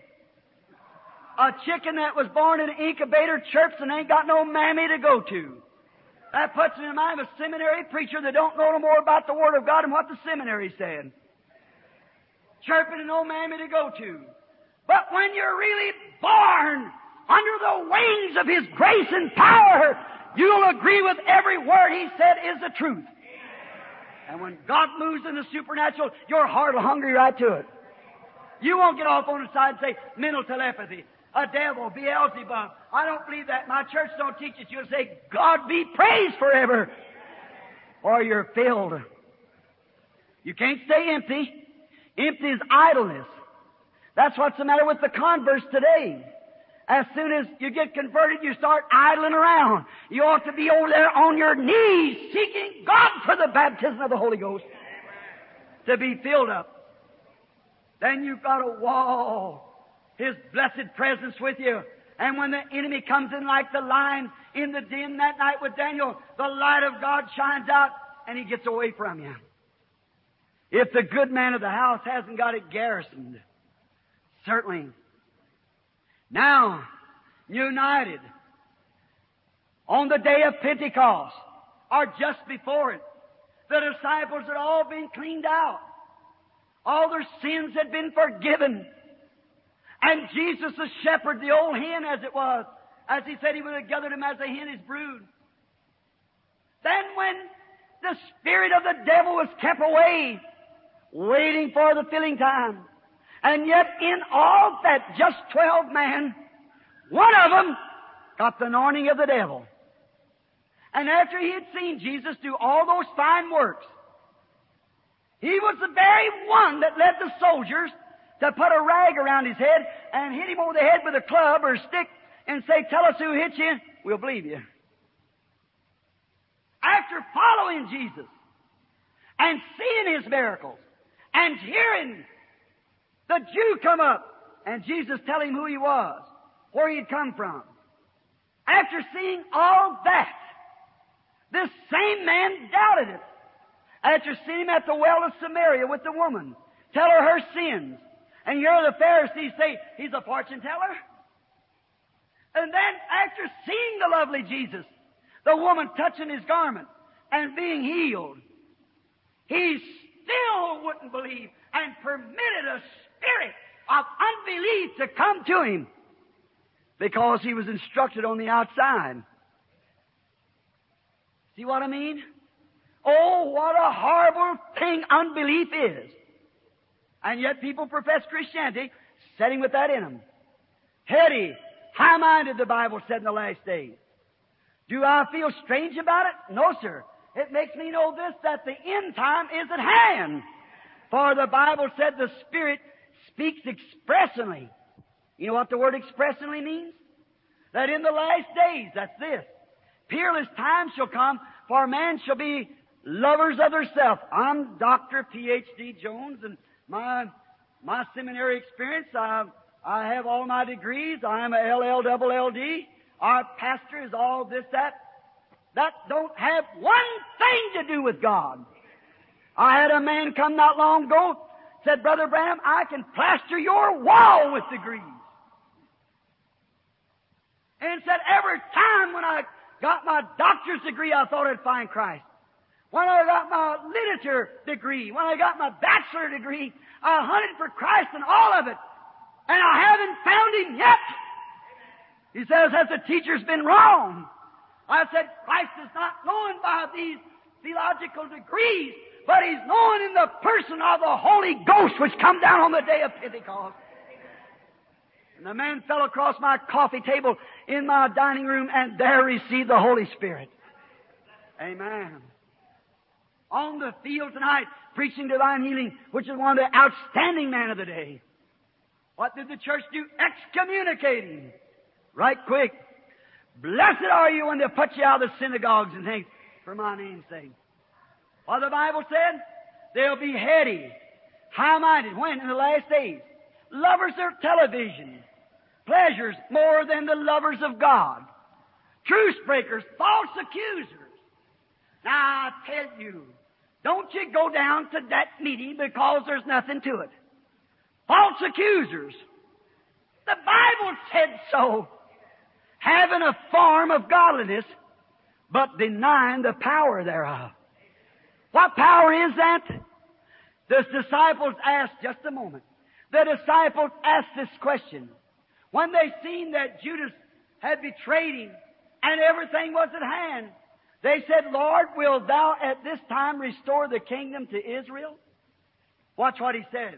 A chicken that was born in an incubator church and ain't got no mammy to go to. That puts me in mind of a seminary preacher that don't know no more about the Word of God than what the seminary said. Chirping and no mammy to go to. But when you're really born under the wings of His grace and power, you'll agree with every word He said is the truth. And when God moves in the supernatural, your heart will hungry right to it. You won't get off on the side and say, mental telepathy, a devil, Beelzebub. I don't believe that. My church don't teach it. You'll say, God be praised forever. Or you're filled. You can't stay empty. Empty is idleness. That's what's the matter with the converts today. As soon as you get converted, you start idling around. You ought to be over there on your knees seeking God for the baptism of the Holy Ghost to be filled up. Then you've got a wall, His blessed presence with you. And when the enemy comes in like the lion in the den that night with Daniel, the light of God shines out and he gets away from you. If the good man of the house hasn't got it garrisoned, certainly. Now, united on the day of Pentecost, or just before it, the disciples had all been cleaned out. All their sins had been forgiven. And Jesus, the shepherd, the old hen as it was, as He said He would have gathered them as a hen his brood. Then when the spirit of the devil was kept away, waiting for the filling time. And yet in all that just 12 men, one of them got the anointing of the devil. And after he had seen Jesus do all those fine works, he was the very one that led the soldiers to put a rag around his head and hit him over the head with a club or a stick and say, "Tell us who hit you, we'll believe you." After following Jesus and seeing His miracles and hearing the Jew come up and Jesus tell him who he was, where he had come from. After seeing all that, This same man doubted it. After seeing him at the well of Samaria with the woman, tell her sins. And here the Pharisees say, he's a fortune teller. And then after seeing the lovely Jesus, the woman touching his garment and being healed, he still wouldn't believe and permitted a spirit of unbelief to come to him because he was instructed on the outside. See what I mean? Oh, what a horrible thing unbelief is. And yet people profess Christianity setting with that in them. Heady, high-minded, the Bible said in the last days. Do I feel strange about it? No, sir. It makes me know this, that the end time is at hand. For the Bible said the Spirit speaks expressly. You know what the word expressly means? That in the last days, that's this, peerless times shall come, for man shall be lovers of theirself. I'm Dr. Ph.D. Jones, and my seminary experience, I have all my degrees. I am a LL.LL.D. Our pastor is all this, that. That don't have one thing to do with God. I had a man come not long ago, said, Brother Branham, I can plaster your wall with degrees. And said, every time when I got my doctor's degree, I thought I'd find Christ. When I got my literature degree, when I got my bachelor degree, I hunted for Christ in all of it. And I haven't found Him yet. He says that the teacher's been wrong. I said, Christ is not known by these theological degrees, but He's known in the person of the Holy Ghost which come down on the day of Pentecost. And the man fell across my coffee table in my dining room and there received the Holy Spirit. Amen. On the field tonight, preaching divine healing, which is one of the outstanding men of the day. What did the church do? Excommunicating. Right quick. Blessed are you when they put you out of the synagogues and things for my name's sake. What the Bible said? They'll be heady, high-minded. When? In the last days. Lovers of television. Pleasures more than the lovers of God. Truce breakers, false accusers. Now I tell you, don't you go down to that meeting because there's nothing to it. False accusers. The Bible said so. Having a form of godliness, but denying the power thereof. What power is that? The disciples asked, just a moment. The disciples asked this question. When they seen that Judas had betrayed Him and everything was at hand, they said, Lord, wilt Thou at this time restore the kingdom to Israel? Watch what He said.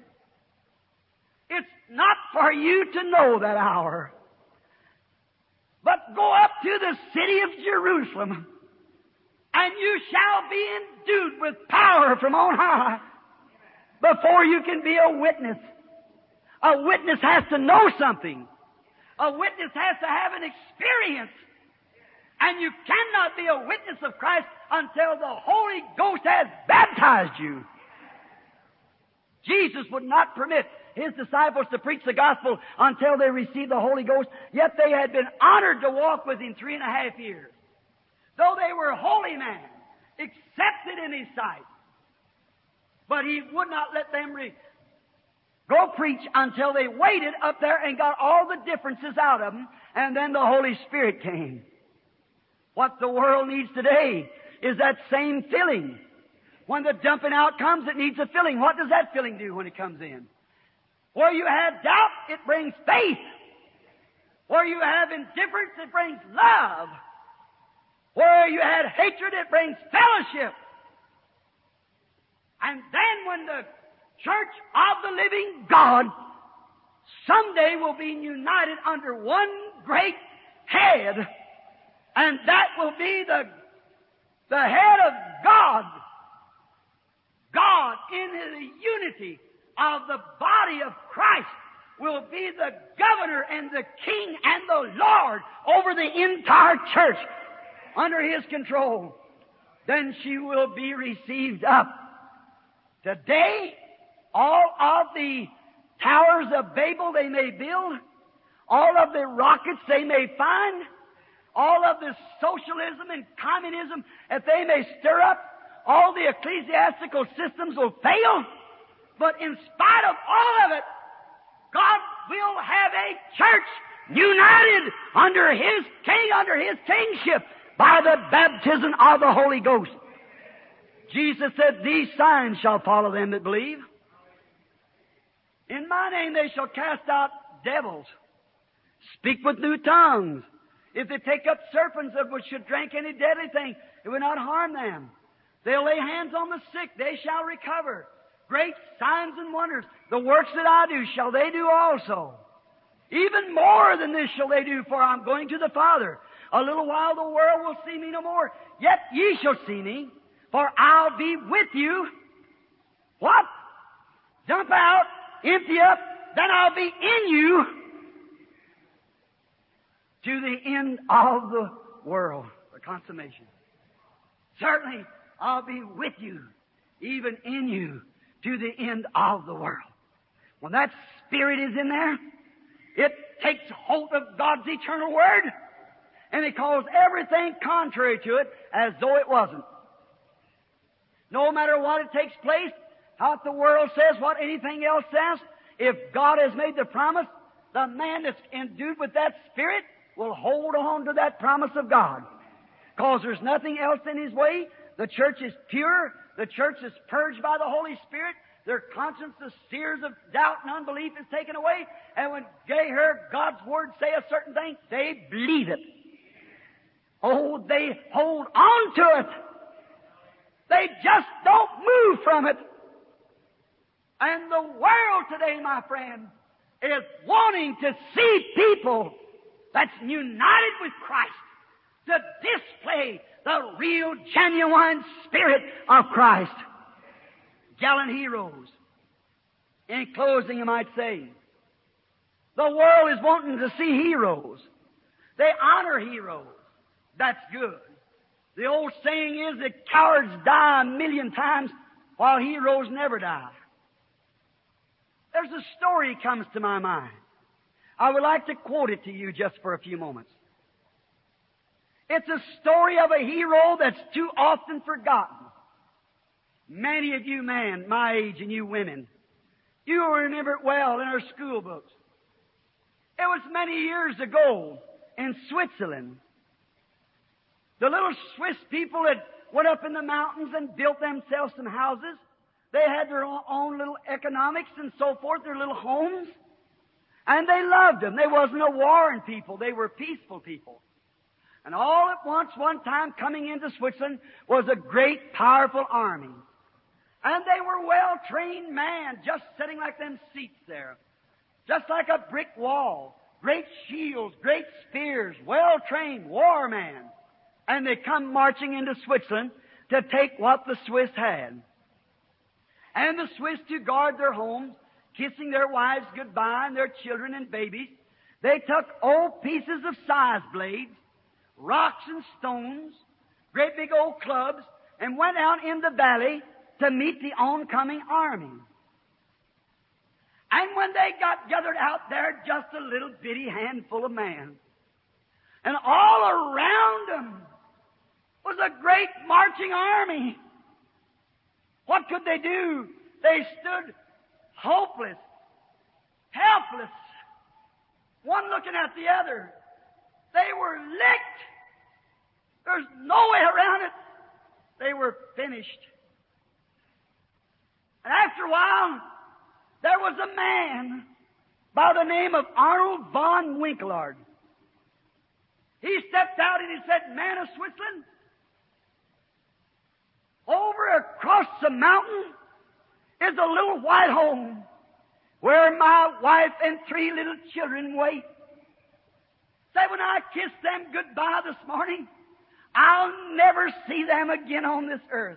It's not for you to know that hour, but go up to the city of Jerusalem, and you shall be endued with power from on high before you can be a witness. A witness has to know something. A witness has to have an experience. And you cannot be a witness of Christ until the Holy Ghost has baptized you. Jesus would not permit His disciples to preach the gospel until they received the Holy Ghost, yet they had been honored to walk with Him 3.5 years. Though they were holy men, accepted in His sight. But He would not let them go preach until they waited up there and got all the differences out of them, and then the Holy Spirit came. What the world needs today is that same filling. When the dumping out comes, it needs a filling. What does that filling do when it comes in? Where you have doubt, it brings faith. Where you have indifference, it brings love. Where you had hatred, it brings fellowship. And then when the church of the living God someday will be united under one great head, and that will be the head of God. God in the unity of the body of Christ will be the governor and the king and the Lord over the entire church under His control. Then she will be received up. Today, all of the towers of Babel they may build, all of the rockets they may find, all of this socialism and communism, if they may stir up, all the ecclesiastical systems will fail. But in spite of all of it, God will have a church united under His King, under His kingship, by the baptism of the Holy Ghost. Jesus said, "These signs shall follow them that believe. In my name they shall cast out devils, speak with new tongues. If they take up serpents that should drink any deadly thing, it will not harm them. They'll lay hands on the sick, they shall recover. Great signs and wonders. The works that I do shall they do also. Even more than this shall they do, for I'm going to the Father. A little while the world will see me no more. Yet ye shall see me, for I'll be with you." What? Jump out, empty up, then I'll be in you to the end of the world, the consummation. Certainly, I'll be with you, even in you, to the end of the world. When that Spirit is in there, it takes hold of God's eternal Word, and it calls everything contrary to it as though it wasn't. No matter what it takes place, how the world says, what anything else says, if God has made the promise, the man that's endued with that Spirit will hold on to that promise of God. Because there's nothing else in His way. The church is pure. The church is purged by the Holy Spirit. Their conscience, the sears of doubt and unbelief is taken away. And when they hear God's Word say a certain thing, they believe it. Oh, they hold on to it. They just don't move from it. And the world today, my friend, is wanting to see people that's united with Christ to display the real, genuine Spirit of Christ. Gallant heroes. In closing, you might say, the world is wanting to see heroes. They honor heroes. That's good. The old saying is that cowards die 1,000,000 times while heroes never die. There's a story comes to my mind. I would like to quote it to you just for a few moments. It's a story of a hero that's too often forgotten. Many of you men, my age, and you women, you will remember it well in our school books. It was many years ago in Switzerland. The little Swiss people that went up in the mountains and built themselves some houses. They had their own little economics and so forth, their little homes. And they loved them. They wasn't a warring people. They were peaceful people. And all at once, one time, coming into Switzerland was a great, powerful army. And they were well-trained men, just sitting like them seats there. Just like a brick wall. Great shields, great spears, well-trained war men. And they come marching into Switzerland to take what the Swiss had. And the Swiss, to guard their homes, kissing their wives goodbye and their children and babies, they took old pieces of scythe blades, rocks and stones, great big old clubs, and went out in the valley to meet the oncoming army. And when they got gathered out there, just a little bitty handful of men. And all around them was a great marching army. What could they do? They stood hopeless, helpless, one looking at the other. They were licked. There's no way around it. They were finished. And after a while, there was a man by the name of Arnold von Winkelried. He stepped out and he said, "Man of Switzerland, over across the mountain is a little white home where my wife and 3 little children wait. Say, when I kiss them goodbye this morning, I'll never see them again on this earth."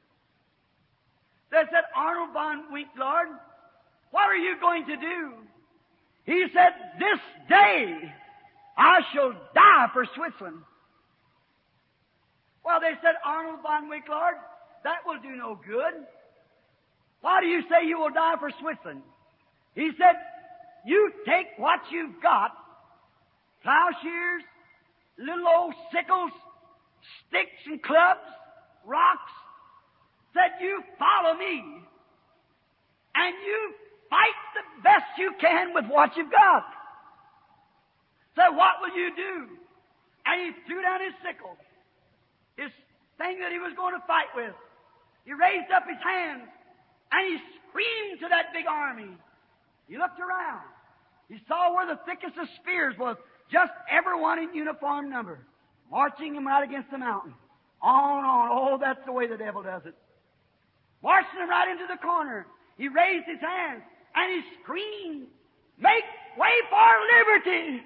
They said, "Arnold von Winkelried, what are you going to do?" He said, "This day I shall die for Switzerland." Well, they said, "Arnold von Winkelried, that will do no good. Why do you say you will die for Switzerland?" He said, "You take what you've got, plowshares, little old sickles, sticks and clubs, rocks, said, you follow me, and you fight the best you can with what you've got. So what will you do? And he threw down his sickle, his thing that he was going to fight with. He raised up his hands, and he screamed to that big army. He looked around. He saw where the thickest of spears was, just everyone in uniform number, marching him right against the mountain. On. Oh, that's the way the devil does it. Marching him right into the corner. He raised his hands, and he screamed, make way for liberty!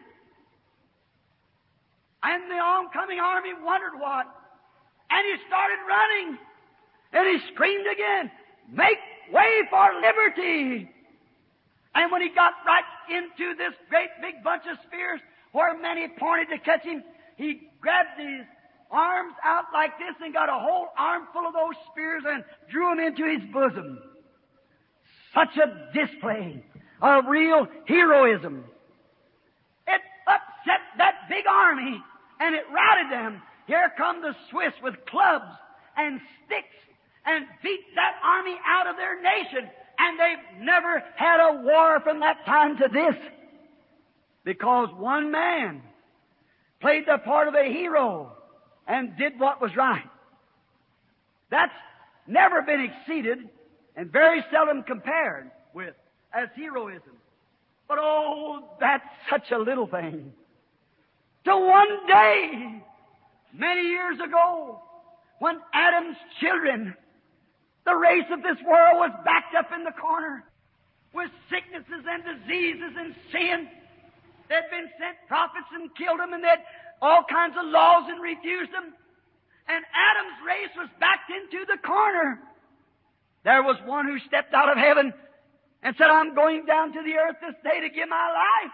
And the oncoming army wondered what. And he started running. And he screamed again, make way for liberty! And when he got right into this great big bunch of spears, where many pointed to catch him, he grabbed his arms out like this and got a whole armful of those spears and drew them into his bosom. Such a display of real heroism. It upset that big army, and it routed them. Here come the Swiss with clubs and sticks and beat that army out of their nation. And they've never had a war from that time to this. Because one man played the part of a hero and did what was right. That's never been exceeded and very seldom compared with as heroism. But oh, that's such a little thing. To one day, many years ago, when Adam's children, the race of this world, was backed up in the corner with sicknesses and diseases and sin. They'd been sent prophets and killed them, and they'd all kinds of laws and refused them. And Adam's race was backed into the corner. There was one who stepped out of heaven and said, I'm going down to the earth this day to give my life.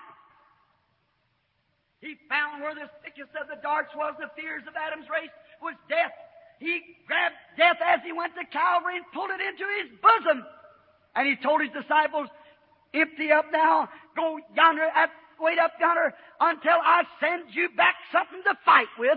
He found where the thickest of the darts was, the fears of Adam's race, was death. He grabbed death as he went to Calvary and pulled it into his bosom. And he told his disciples, empty up now, go yonder, wait up yonder until I send you back something to fight with.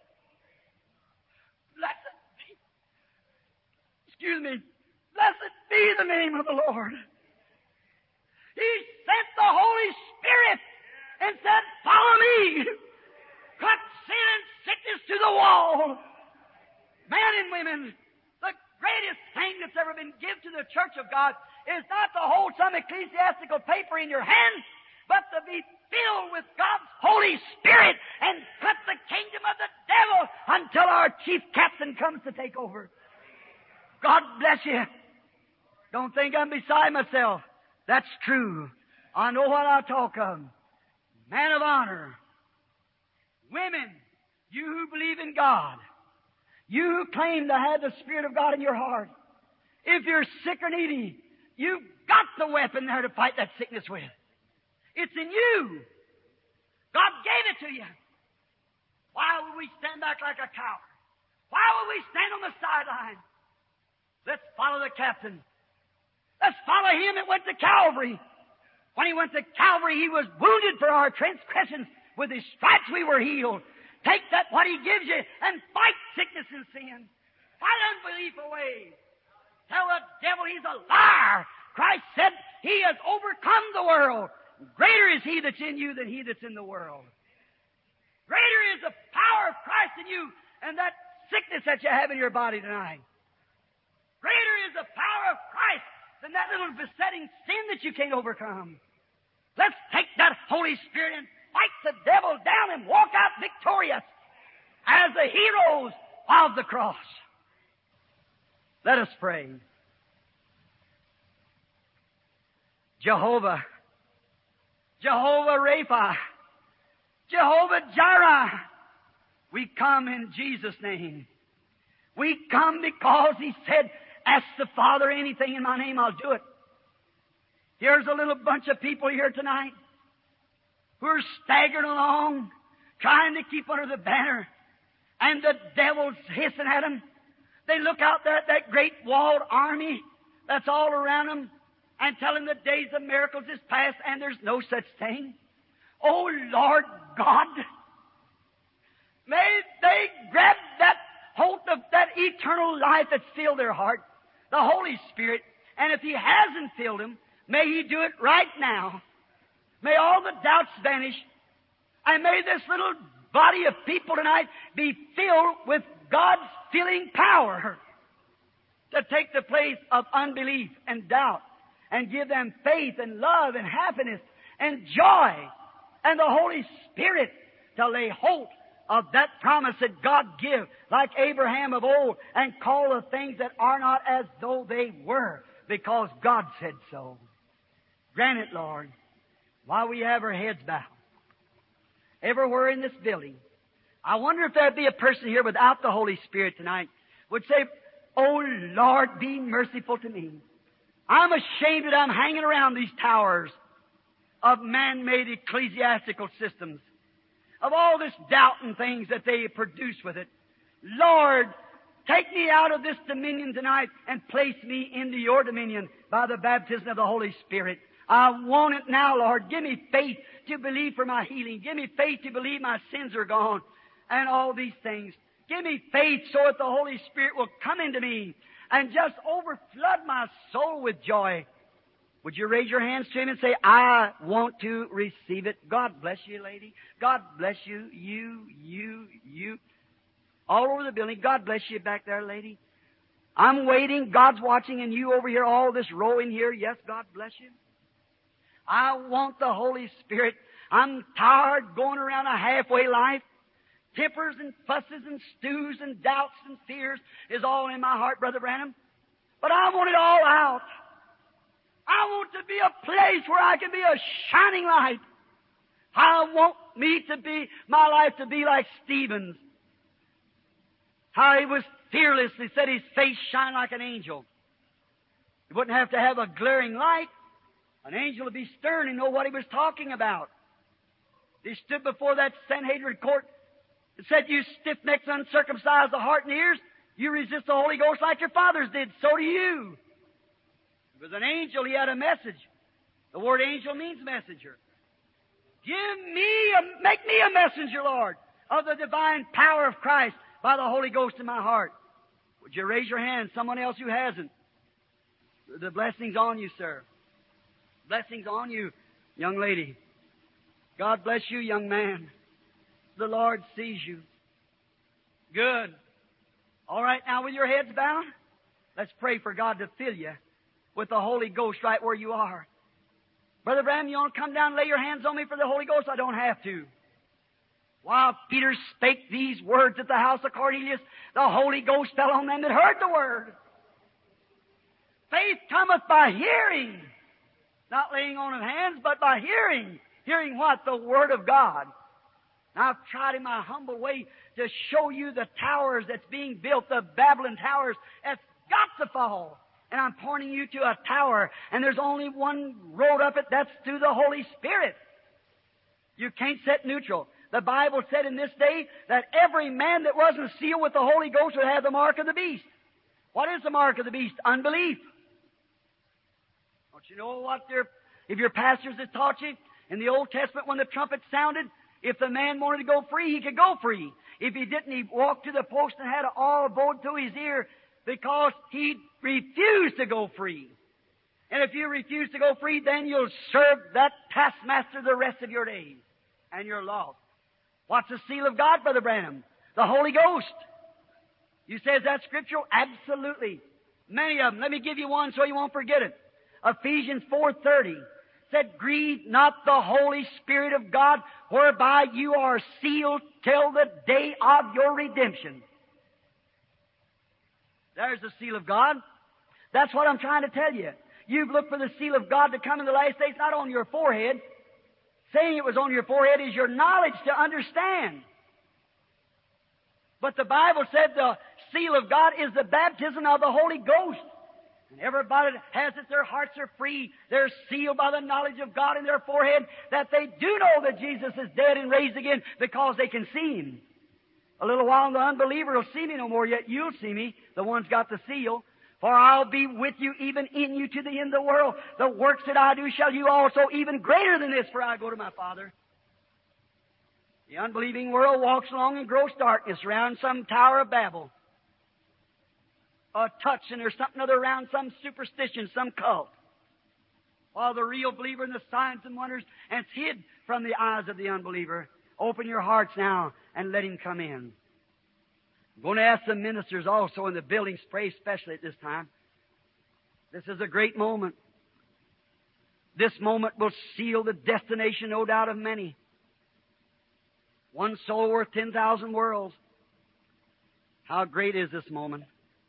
Blessed be the name of the Lord. He sent the Holy Spirit and said, follow me. Cut sin and sickness to the wall. Men and women, the greatest thing that's ever been given to the church of God is not to hold some ecclesiastical paper in your hand, but to be filled with God's Holy Spirit and cut the kingdom of the devil until our chief captain comes to take over. God bless you. Don't think I'm beside myself. That's true. I know what I talk of. Man of honor. Women, you who believe in God, you who claim to have the Spirit of God in your heart, if you're sick or needy, you've got the weapon there to fight that sickness with. It's in you. God gave it to you. Why would we stand back like a coward? Why would we stand on the sideline? Let's follow the captain. Let's follow him that went to Calvary. When he went to Calvary, he was wounded for our transgressions. With his stripes we were healed. Take that, what he gives you, and fight sickness and sin. Fight unbelief away. Tell the devil he's a liar. Christ said he has overcome the world. Greater is he that's in you than he that's in the world. Greater is the power of Christ in you and that sickness that you have in your body tonight. Greater is the power of Christ than that little besetting sin that you can't overcome. Let's take that Holy Spirit and fight the devil down and walk out victorious as the heroes of the cross. Let us pray. Jehovah Rapha, Jehovah Jireh, we come in Jesus' name. We come because He said, ask the Father anything in my name, I'll do it. Here's a little bunch of people here tonight who are staggering along, trying to keep under the banner, and the devil's hissing at them. They look out there at that great walled army that's all around them and tell them the days of miracles is past and there's no such thing. Oh, Lord God, May they grab that hold of that eternal life that's filled their heart, the Holy Spirit, and if He hasn't filled them, may He do it right now. May all the doubts vanish, and may this little body of people tonight be filled with God's filling power to take the place of unbelief and doubt and give them faith and love and happiness and joy and the Holy Spirit to lay hold of that promise that God give, like Abraham of old, and call the things that are not as though they were, because God said so. Grant it, Lord, while we have our heads bowed. Everywhere in this building, I wonder if there'd be a person here without the Holy Spirit tonight would say, "Oh Lord, be merciful to me. I'm ashamed that I'm hanging around these towers of man-made ecclesiastical systems, of all this doubt and things that they produce with it. Lord, take me out of this dominion tonight and place me into Your dominion by the baptism of the Holy Spirit. I want it now, Lord. Give me faith to believe for my healing. Give me faith to believe my sins are gone and all these things. Give me faith so that the Holy Spirit will come into me and just overflood my soul with joy." Would you raise your hands to Him and say, "I want to receive it"? God bless you, lady. God bless you. You. All over the building. God bless you back there, lady. I'm waiting. God's watching, and you over here, all this row in here. Yes, God bless you. I want the Holy Spirit. I'm tired going around a halfway life. Tempers and fusses and stews and doubts and fears is all in my heart, Brother Branham. But I want it all out. I want to be a place where I can be a shining light. I want my life to be like Stephen's. How he was fearless. He said his face shined like an angel. He wouldn't have to have a glaring light. An angel would be stern and know what he was talking about. He stood before that Sanhedrin court and said, "You stiff-necked, uncircumcised of heart and ears, you resist the Holy Ghost like your fathers did. So do you." He was an angel. He had a message. The word angel means messenger. Make me a messenger, Lord, of the divine power of Christ by the Holy Ghost in my heart. Would you raise your hand? Someone else who hasn't. The blessing's on you, sir. Blessings on you, young lady. God bless you, young man. The Lord sees you. Good. All right, now with your heads bowed, let's pray for God to fill you with the Holy Ghost right where you are. Brother Branham, you want to come down and lay your hands on me for the Holy Ghost? I don't have to. While Peter spake these words at the house of Cornelius, the Holy Ghost fell on them that heard the word. Faith cometh by hearing. Not laying on of hands, but by hearing. Hearing what? The Word of God. Now, I've tried in my humble way to show you the towers that's being built, the Babylon towers, that's got to fall. And I'm pointing you to a tower, and there's only one road up it, that's through the Holy Spirit. You can't set neutral. The Bible said in this day that every man that wasn't sealed with the Holy Ghost would have the mark of the beast. What is the mark of the beast? Unbelief. Don't you know what if your pastors had taught you in the Old Testament when the trumpet sounded, if the man wanted to go free, he could go free. If he didn't, he walked to the post and had an awl bowed to his ear because he refused to go free. And if you refuse to go free, then you'll serve that taskmaster the rest of your days. And you're lost. What's the seal of God, Brother Branham? The Holy Ghost. You say, is that scriptural? Absolutely. Many of them. Let me give you one so you won't forget it. Ephesians 4:30 said, "Grieve not the Holy Spirit of God, whereby you are sealed till the day of your redemption." There's the seal of God. That's what I'm trying to tell you. You've looked for the seal of God to come in the last days, not on your forehead. Saying it was on your forehead is your knowledge to understand. But the Bible said the seal of God is the baptism of the Holy Ghost. And everybody that has it, their hearts are free. They're sealed by the knowledge of God in their forehead that they do know that Jesus is dead and raised again because they can see Him. A little while and the unbeliever will see me no more, yet you'll see me, the one's got the seal. For I'll be with you, even in you, to the end of the world. The works that I do shall you also, even greater than this, for I go to my Father. The unbelieving world walks along in gross darkness around some Tower of Babel. A touch and there's something other around some superstition, some cult. While the real believer in the signs and wonders, and it's hid from the eyes of the unbeliever. Open your hearts now and let Him come in. I'm going to ask the ministers also in the building, pray especially at this time. This is a great moment. This moment will seal the destination, no doubt, of many. One soul worth 10,000 worlds. How great is this moment?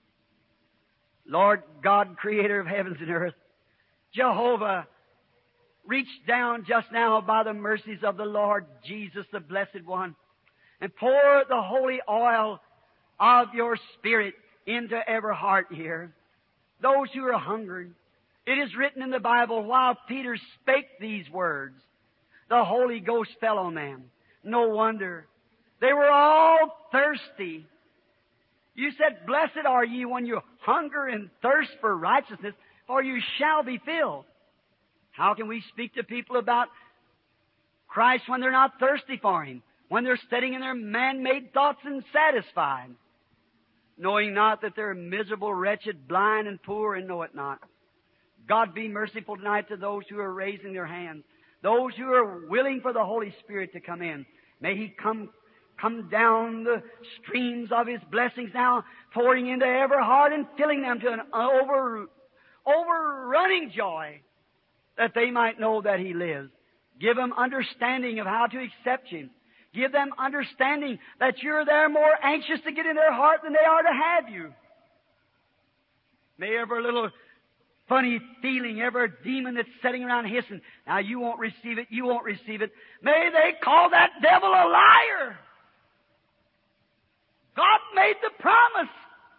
Lord God, Creator of heavens and earth, Jehovah, reach down just now by the mercies of the Lord Jesus, the Blessed One, and pour the holy oil of your Spirit into every heart here. Those who are hungry. It is written in the Bible, while Peter spake these words, the Holy Ghost fell on them. No wonder. They were all thirsty. You said, blessed are ye when you hunger and thirst for righteousness, for you shall be filled. How can we speak to people about Christ when they're not thirsty for Him? When they're studying in their man-made thoughts and satisfied? Knowing not that they're miserable, wretched, blind, and poor, and know it not. God be merciful tonight to those who are raising their hands. Those who are willing for the Holy Spirit to come in. May He come down the streams of His blessings now, pouring into every heart and filling them to an overrunning joy, that they might know that He lives. Give them understanding of how to accept Him. Give them understanding that you're there more anxious to get in their heart than they are to have you. May every little funny feeling, every demon that's sitting around hissing, now you won't receive it, you won't receive it. May they call that devil a liar. God made the promise.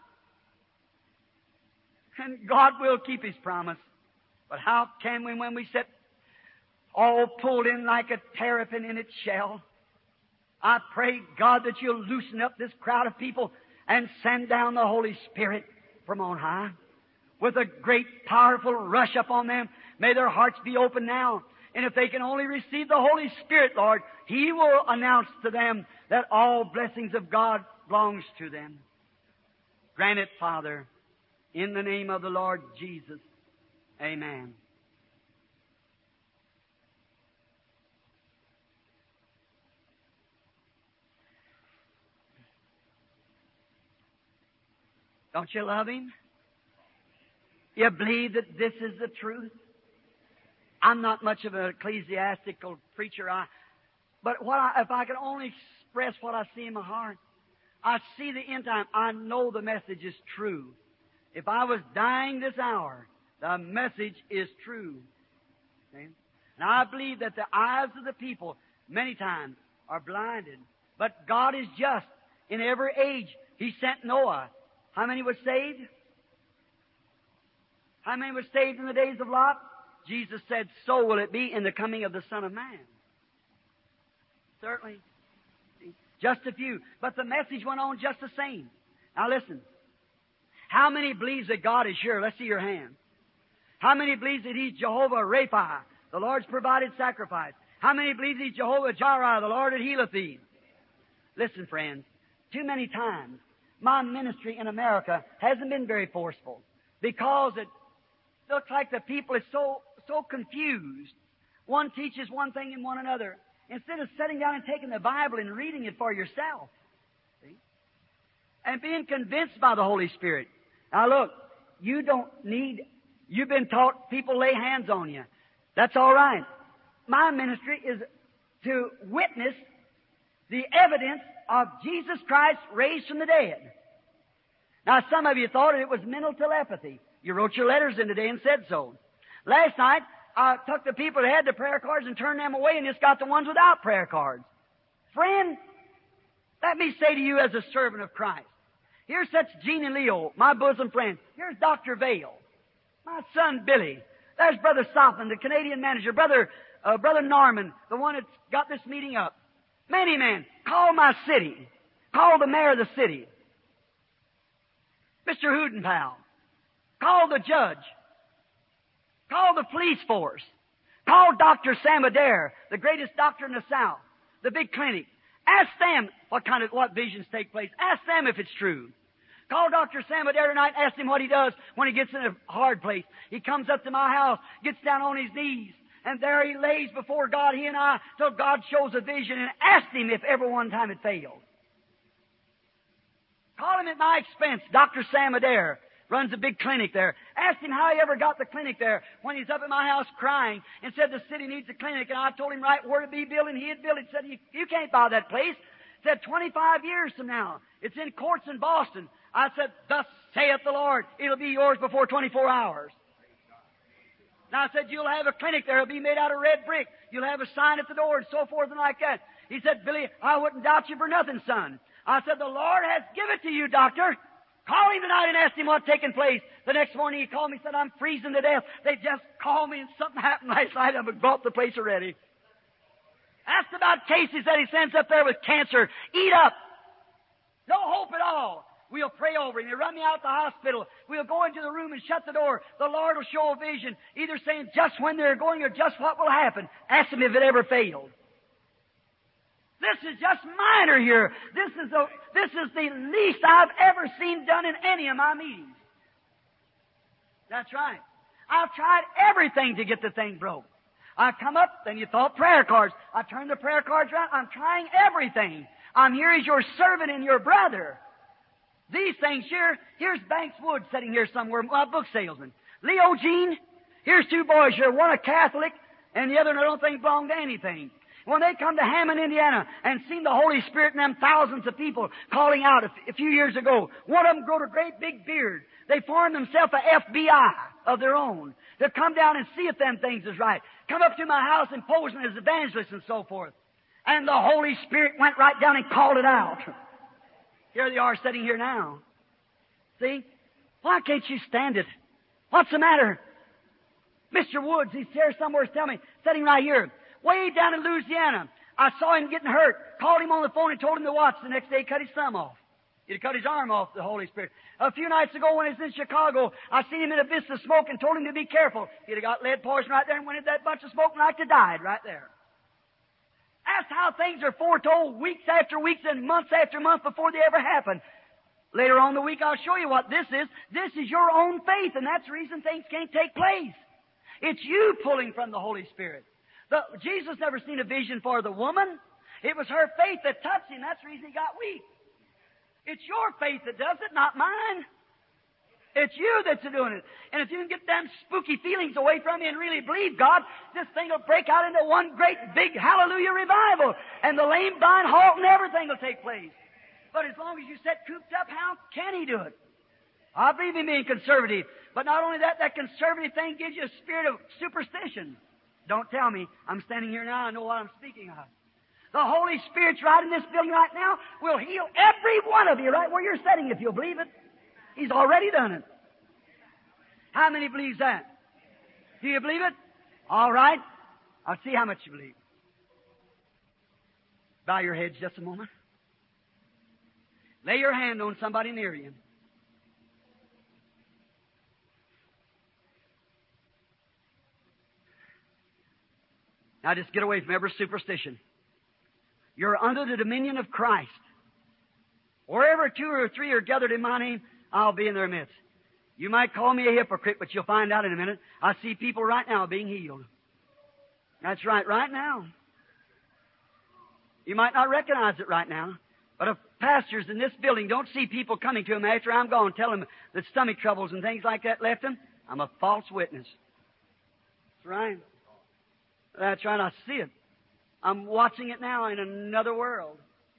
And God will keep His promise. But how can we when we sit all pulled in like a terrapin in its shell? I pray, God, that You'll loosen up this crowd of people and send down the Holy Spirit from on high with a great, powerful rush upon them. May their hearts be open now. And if they can only receive the Holy Spirit, Lord, He will announce to them that all blessings of God belongs to them. Grant it, Father, in the name of the Lord Jesus. Amen. Don't you love Him? You believe that this is the truth? I'm not much of an ecclesiastical preacher, but if I could only express what I see in my heart, I see the end time. I know the message is true. If I was dying this hour, the message is true. Okay? And I believe that the eyes of the people many times are blinded. But God is just. In every age, He sent Noah. How many were saved? How many were saved in the days of Lot? Jesus said, so will it be in the coming of the Son of Man. Certainly. Just a few. But the message went on just the same. Now listen. How many believes that God is sure? Let's see your hand. How many believes that He's Jehovah Rapha, the Lord's provided sacrifice? How many believes He's Jehovah Jireh, the Lord that healeth thee? Listen, friends. Too many times, my ministry in America hasn't been very forceful because it looks like the people is so confused. One teaches one thing and one another. Instead of sitting down and taking the Bible and reading it for yourself. See? And being convinced by the Holy Spirit. Now look, you've been taught people lay hands on you. That's all right. My ministry is to witness the evidence of Jesus Christ raised from the dead. Now some of you thought it was mental telepathy. You wrote your letters in today and said so. Last night, I took the people that had the prayer cards and turned them away and just got the ones without prayer cards. Friend, let me say to you as a servant of Christ, here's such Gene and Leo, my bosom friends. Here's Dr. Vale, my son Billy. There's Brother Softman, the Canadian manager. Brother Norman, the one that's got this meeting up. Many men. Call my city. Call the mayor of the city. Mr. Hootenpal. Call the judge. Call the police force. Call Dr. Sam Adair, the greatest doctor in the South, the big clinic. Ask them what visions take place. Ask them if it's true. Call Dr. Sam Adair tonight and ask him what he does when he gets in a hard place. He comes up to my house, gets down on his knees, and there he lays before God, he and I, till God shows a vision, and asked him if ever one time it failed. Call him at my expense. Dr. Sam Adair runs a big clinic there. Ask him how he ever got the clinic there when he's up at my house crying and said the city needs a clinic, and I told him right where to be built, and he had built it. Said, you can't buy that place. Said 25 years from now. It's in courts in Boston. I said, thus saith the Lord, it'll be yours before 24 hours. Now I said, you'll have a clinic there. It'll be made out of red brick. You'll have a sign at the door and so forth and like that. He said, Billy, I wouldn't doubt you for nothing, son. I said, the Lord has given it to you, doctor. Call him tonight and ask him what's taking place. The next morning he called me and said, I'm freezing to death. They just called me and something happened last night. I've bought the place already. Asked about cases that he sends up there with cancer. Eat up. No hope at all. We'll pray over him. They run me out the hospital. We'll go into the room and shut the door. The Lord will show a vision, either saying just when they're going or just what will happen. Ask him if it ever failed. This is just minor here. This is the least I've ever seen done in any of my meetings. That's right. I've tried everything to get the thing broke. I come up, then you thought prayer cards. I turn the prayer cards around. I'm trying everything. I'm here as your servant and your brother. These things here, here's Banks Wood sitting here somewhere, my book salesman. Leo Jean, here's two boys here, one a Catholic and the other I don't think belong to anything. When they come to Hammond, Indiana, and seen the Holy Spirit and them thousands of people calling out a few years ago, one of them growed a great big beard. They formed themselves a FBI of their own. They'll come down and see if them things is right. Come up to my house and posing as evangelists and so forth. And the Holy Spirit went right down and called it out. Here they are sitting here now. See? Why can't you stand it? What's the matter? Mr. Woods, he's here somewhere, tell me, sitting right here. Way down in Louisiana. I saw him getting hurt. Called him on the phone and told him to watch. The next day he cut his thumb off. He'd cut his arm off, the Holy Spirit. A few nights ago when he was in Chicago, I seen him in a vista of smoke and told him to be careful. He'd have got lead poison right there and went into that bunch of smoke and like to died right there. That's how things are foretold weeks after weeks and months after months before they ever happen. Later on in the week, I'll show you what this is. This is your own faith, and that's the reason things can't take place. It's you pulling from the Holy Spirit. Jesus never seen a vision for the woman. It was her faith that touched him. That's the reason he got weak. It's your faith that does it, not mine. It's you that's doing it. And if you can get them spooky feelings away from you and really believe God, this thing will break out into one great big hallelujah revival. And the lame, blind, halt, and everything will take place. But as long as you sit cooped up, how can he do it? I believe in being conservative. But not only that, that conservative thing gives you a spirit of superstition. Don't tell me. I'm standing here now. I know what I'm speaking of. The Holy Spirit's right in this building right now. Will heal every one of you right where you're sitting if you'll believe it. He's already done it. How many believes that? Do you believe it? All right. I'll see how much you believe. Bow your heads just a moment. Lay your hand on somebody near you. Now just get away from every superstition. You're under the dominion of Christ. Wherever two or three are gathered in my name, I'll be in their midst. You might call me a hypocrite, but you'll find out in a minute. I see people right now being healed. That's right now. You might not recognize it right now, but if pastors in this building don't see people coming to them after I'm gone, tell them that stomach troubles and things like that left them, I'm a false witness. That's right. That's right, I see it. I'm watching it now in another world.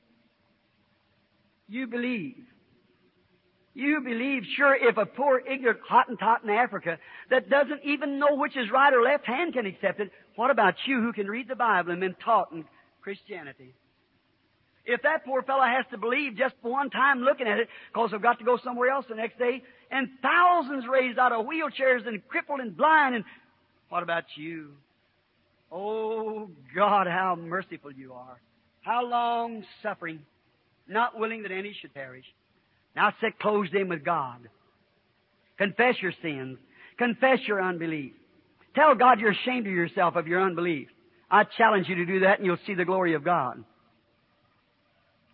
You believe. You believe, sure, if a poor, ignorant Hottentot in Africa that doesn't even know which is right or left hand can accept it, what about you who can read the Bible and been taught in Christianity? If that poor fellow has to believe just one time looking at it, because they've got to go somewhere else the next day, and thousands raised out of wheelchairs and crippled and blind, and what about you? Oh, God, how merciful you are. How long-suffering, not willing that any should perish. Now sit closed in with God. Confess your sins. Confess your unbelief. Tell God you're ashamed of yourself of your unbelief. I challenge you to do that and you'll see the glory of God.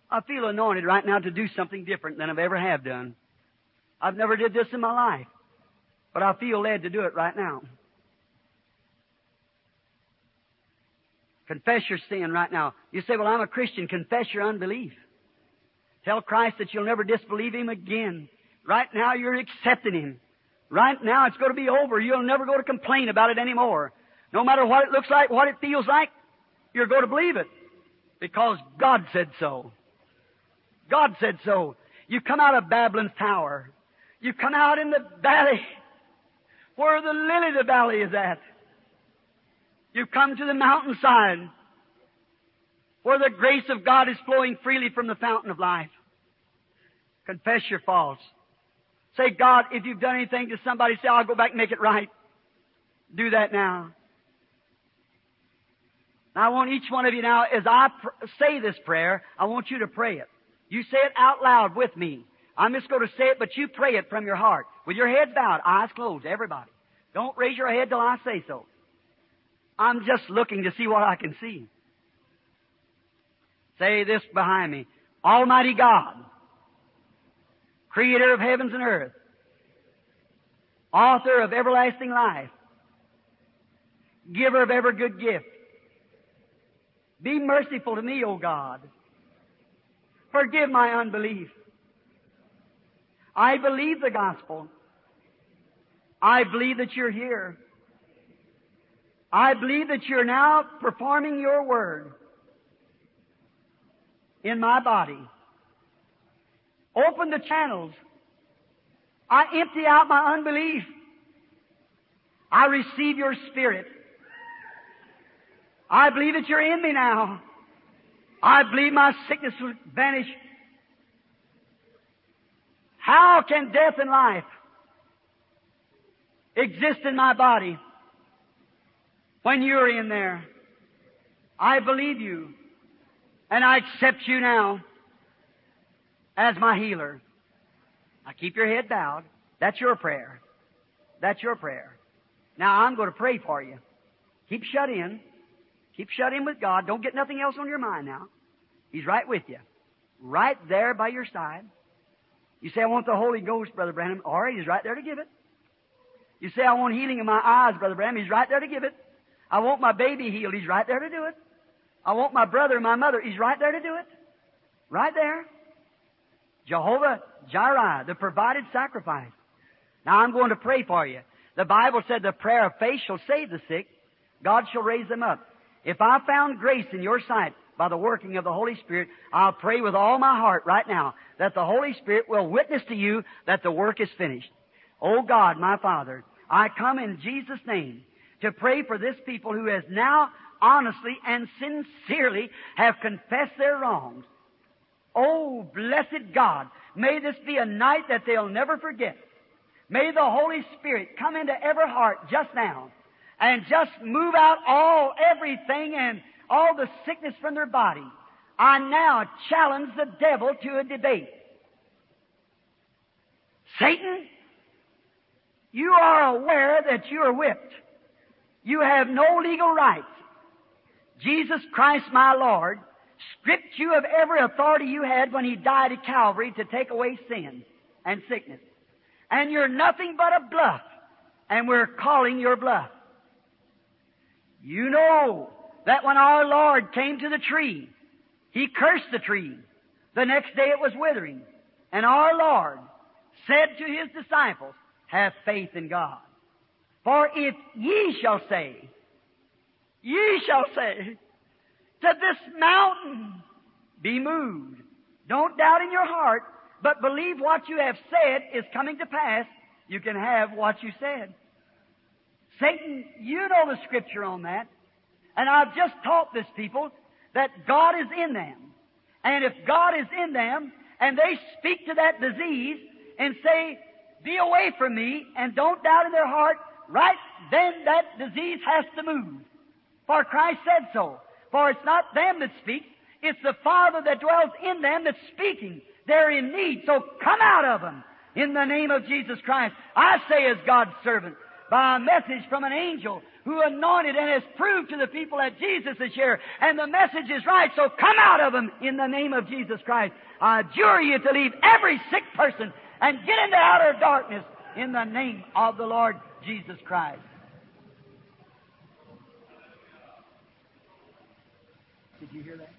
I feel anointed right now to do something different than I've ever have done. I've never did this in my life, but I feel led to do it right now. Confess your sin right now. You say, well, I'm a Christian. Confess your unbelief. Tell Christ that you'll never disbelieve Him again. Right now you're accepting Him. Right now it's going to be over. You'll never go to complain about it anymore. No matter what it looks like, what it feels like, you're going to believe it. Because God said so. God said so. You come out of Babylon's tower. You come out in the valley where the lily of the valley is at. You come to the mountainside where the grace of God is flowing freely from the fountain of life. Confess your faults. Say, God, if you've done anything to somebody, say, I'll go back and make it right. Do that now. Now, I want each one of you now, as I say this prayer, I want you to pray it. You say it out loud with me. I'm just going to say it, but you pray it from your heart. With your head bowed, eyes closed, everybody. Don't raise your head till I say so. I'm just looking to see what I can see. Say this behind me. Almighty God, Creator of heavens and earth, Author of everlasting life, Giver of every good gift, be merciful to me, O God. Forgive my unbelief. I believe the gospel. I believe that you're here. I believe that you're now performing your word in my body. Open the channels. I empty out my unbelief. I receive your Spirit. I believe that you're in me now. I believe my sickness will vanish. How can death and life exist in my body when you're in there? I believe you, and I accept you now as my healer. Now keep your head bowed. That's your prayer. That's your prayer. Now I'm going to pray for you. Keep shut in. Keep shut in with God. Don't get nothing else on your mind now. He's right with you. Right there by your side. You say, I want the Holy Ghost, Brother Branham. All right, He's right there to give it. You say, I want healing in my eyes, Brother Branham. He's right there to give it. I want my baby healed. He's right there to do it. I want my brother and my mother. He's right there to do it. Right there. Jehovah Jireh, the provided sacrifice. Now I'm going to pray for you. The Bible said the prayer of faith shall save the sick. God shall raise them up. If I found grace in your sight by the working of the Holy Spirit, I'll pray with all my heart right now that the Holy Spirit will witness to you that the work is finished. Oh God, my Father, I come in Jesus' name to pray for this people who has now honestly and sincerely have confessed their wrongs. Oh, blessed God, may this be a night that they'll never forget. May the Holy Spirit come into every heart just now and just move out everything and all the sickness from their body. I now challenge the devil to a debate. Satan, you are aware that you are whipped. You have no legal rights. Jesus Christ, my Lord, stripped you of every authority you had when He died at Calvary to take away sin and sickness. And you're nothing but a bluff, and we're calling your bluff. You know that when our Lord came to the tree, He cursed the tree. The next day it was withering. And our Lord said to His disciples, have faith in God. For if ye shall say to this mountain, be moved. Don't doubt in your heart, but believe what you have said is coming to pass. You can have what you said. Satan, you know the Scripture on that. And I've just taught this people that God is in them. And if God is in them, and they speak to that disease and say, be away from me, and don't doubt in their heart, right then that disease has to move. For Christ said so. For it's not them that speak, it's the Father that dwells in them that's speaking. They're in need, so come out of them in the name of Jesus Christ. I say as God's servant, by a message from an angel who anointed and has proved to the people that Jesus is here. And the message is right, so come out of them in the name of Jesus Christ. I adjure you to leave every sick person and get into outer darkness in the name of the Lord Jesus Christ. Did you hear that?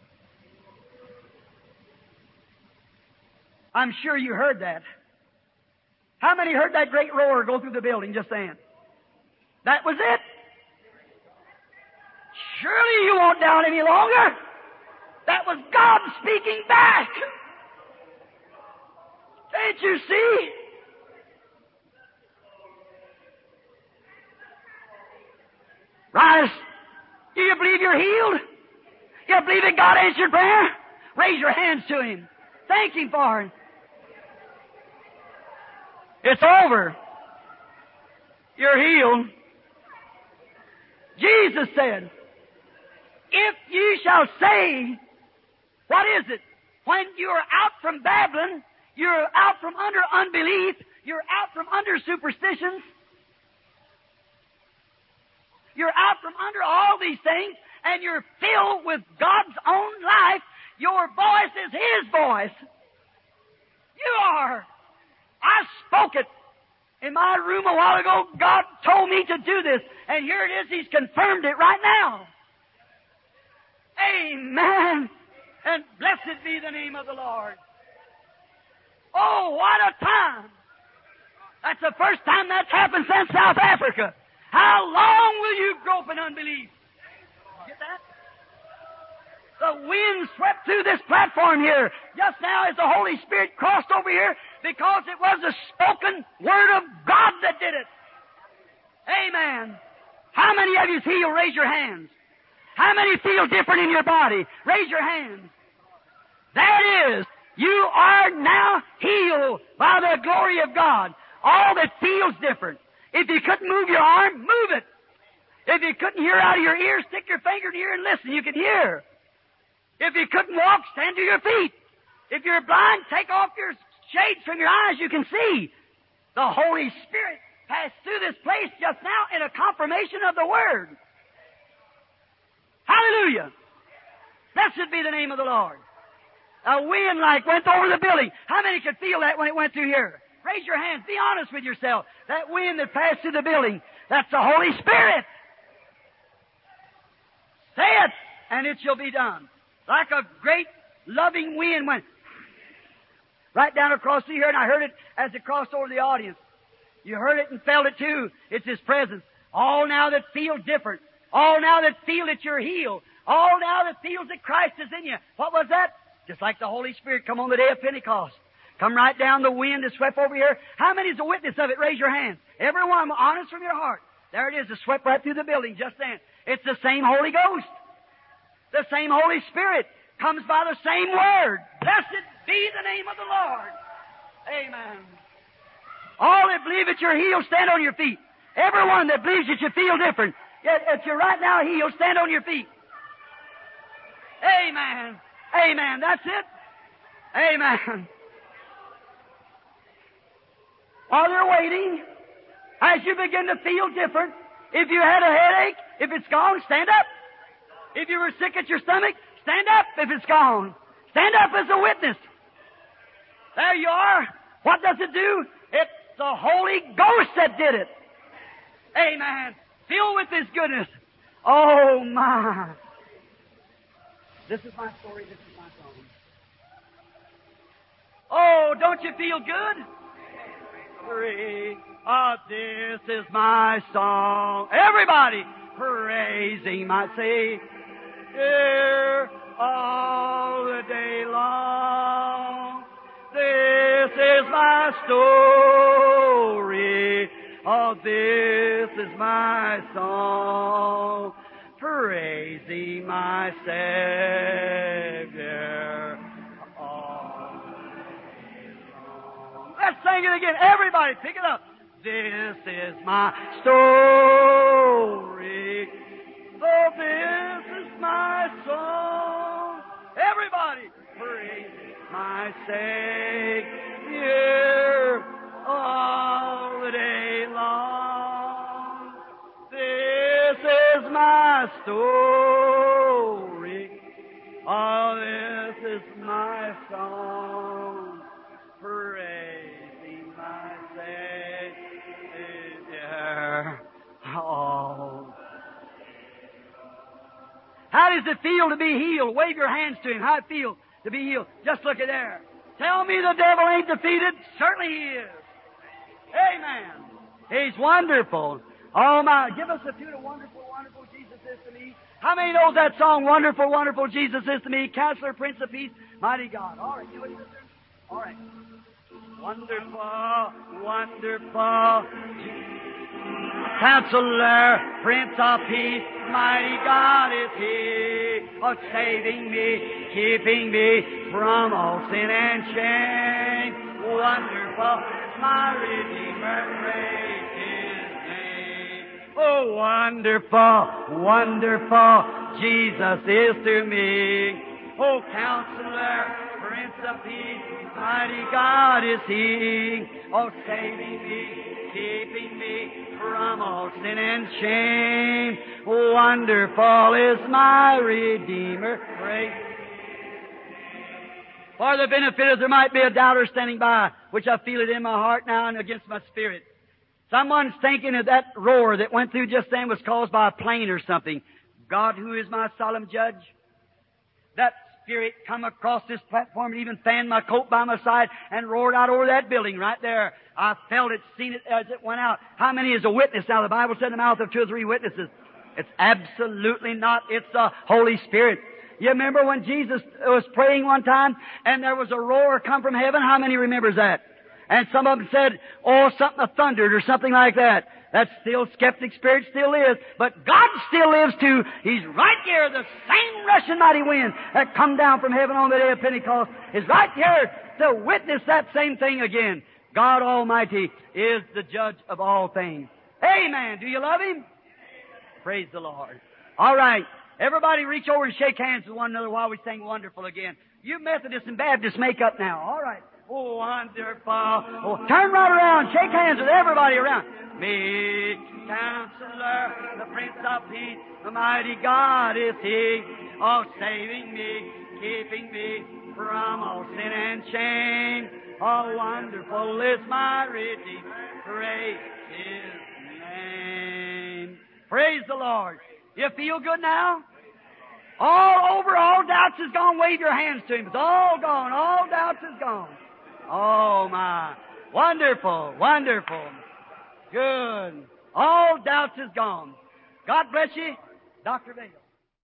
I'm sure you heard that. How many heard that great roar go through the building just then? That was it. Surely you won't doubt any longer. That was God speaking back. Can't you see? Rise. Do you believe you're healed? You believe that God answered prayer? Raise your hands to Him. Thank Him for it. It's over. You're healed. Jesus said, if you shall say, what is it? When you're out from Babylon, you're out from under unbelief, you're out from under superstitions, you're out from under all these things, and you're filled with God's own life, your voice is His voice. You are. I spoke it in my room a while ago. God told me to do this, and here it is. He's confirmed it right now. Amen. And blessed be the name of the Lord. Oh, what a time. That's the first time that's happened since South Africa. How long will you grope in unbelief? Get that? The wind swept through this platform here just now as the Holy Spirit crossed over here because it was the spoken Word of God that did it. Amen. How many of you feel? Raise your hands. How many feel different in your body? Raise your hands. That is, you are now healed by the glory of God. All that feels different. If you couldn't move your arm, move it. If you couldn't hear out of your ear, stick your finger in your ear and listen. You can hear. If you couldn't walk, stand to your feet. If you're blind, take off your shades from your eyes. You can see. The Holy Spirit passed through this place just now in a confirmation of the Word. Hallelujah. Blessed be the name of the Lord. A wind like went over the building. How many could feel that when it went through here? Raise your hands. Be honest with yourself. That wind that passed through the building, that's the Holy Spirit. Say it, and it shall be done. Like a great loving wind went right down across through here, and I heard it as it crossed over the audience. You heard it and felt it too. It's His presence. All now that feel different. All now that feel that you're healed. All now that feels that Christ is in you. What was that? Just like the Holy Spirit come on the day of Pentecost. Come right down the wind that swept over here. How many is a witness of it? Raise your hand. Everyone, honest from your heart. There it is. It swept right through the building just then. It's the same Holy Ghost. The same Holy Spirit comes by the same Word. Blessed be the name of the Lord. Amen. All that believe that you're healed, stand on your feet. Everyone that believes that you feel different, that you're right now healed, stand on your feet. Amen. Amen. That's it. Amen. While they're waiting, as you begin to feel different, if you had a headache, if it's gone, stand up. If you were sick at your stomach, stand up if it's gone. Stand up as a witness. There you are. What does it do? It's the Holy Ghost that did it. Amen. Filled with His goodness. Oh, my. This is my story. This is my song. Oh, don't you feel good? This is my song. Everybody praising my Savior all the day long. This is my story. Oh, this is my song. Praising my Savior all day long. Let's sing it again. Everybody, pick it up. This is my story. Oh, this is my song. Everybody, praise my Savior all the day long. my story. Oh, this is my song, praising my Savior. Oh. How does it feel to be healed? Wave your hands to Him. How it feels to be healed. Just look at there. Tell me the devil ain't defeated. Certainly he is. Amen. He's wonderful. Oh my, give us a tune of Wonderful, Wonderful Jesus is to me. How many knows that song, Wonderful, Wonderful Jesus is to me? Counselor, Prince of Peace, Mighty God. All right, do it, sister. All right. Wonderful, wonderful Counselor, Prince of Peace, Mighty God is He, oh, saving me, keeping me from all sin and shame. Wonderful, my Redeemer, praise His name. Oh, wonderful, wonderful, Jesus is to me. Oh, Counselor, Prince of Peace, Mighty God is He, oh, saving me, keeping me from all sin and shame. Wonderful is my Redeemer, praise. For the benefit of there might be a doubter standing by, which I feel it in my heart now and against my spirit. Someone's thinking of that roar that went through just then was caused by a plane or something. God, who is my solemn judge, that spirit come across this platform and even fanned my coat by my side and roared out over that building right there. I felt it, seen it as it went out. How many is a witness now? The Bible said in the mouth of 2 or 3 witnesses. It's absolutely not. It's the Holy Spirit. You remember when Jesus was praying one time and there was a roar come from heaven? How many remembers that? And some of them said, oh, something thundered or something like that. That still skeptic spirit still is. But God still lives too. He's right here. The same rushing mighty wind that come down from heaven on the day of Pentecost is right here to witness that same thing again. God Almighty is the judge of all things. Amen. Do you love Him? Praise the Lord. All right. Everybody reach over and shake hands with one another while we sing Wonderful again. You Methodists and Baptists make up now. All right. Oh, wonderful. Oh, turn right around. Shake hands with everybody around. Me, Counselor, the Prince of Peace, the mighty God is He. Oh, saving me, keeping me from all sin and shame. Oh, wonderful is my Redeemer. Praise His name. Praise the Lord. You feel good now? All over, all doubts is gone. Wave your hands to Him. It's all gone. All doubts is gone. Oh, my. Wonderful, wonderful. Good. All doubts is gone. God bless you, Dr. Vale.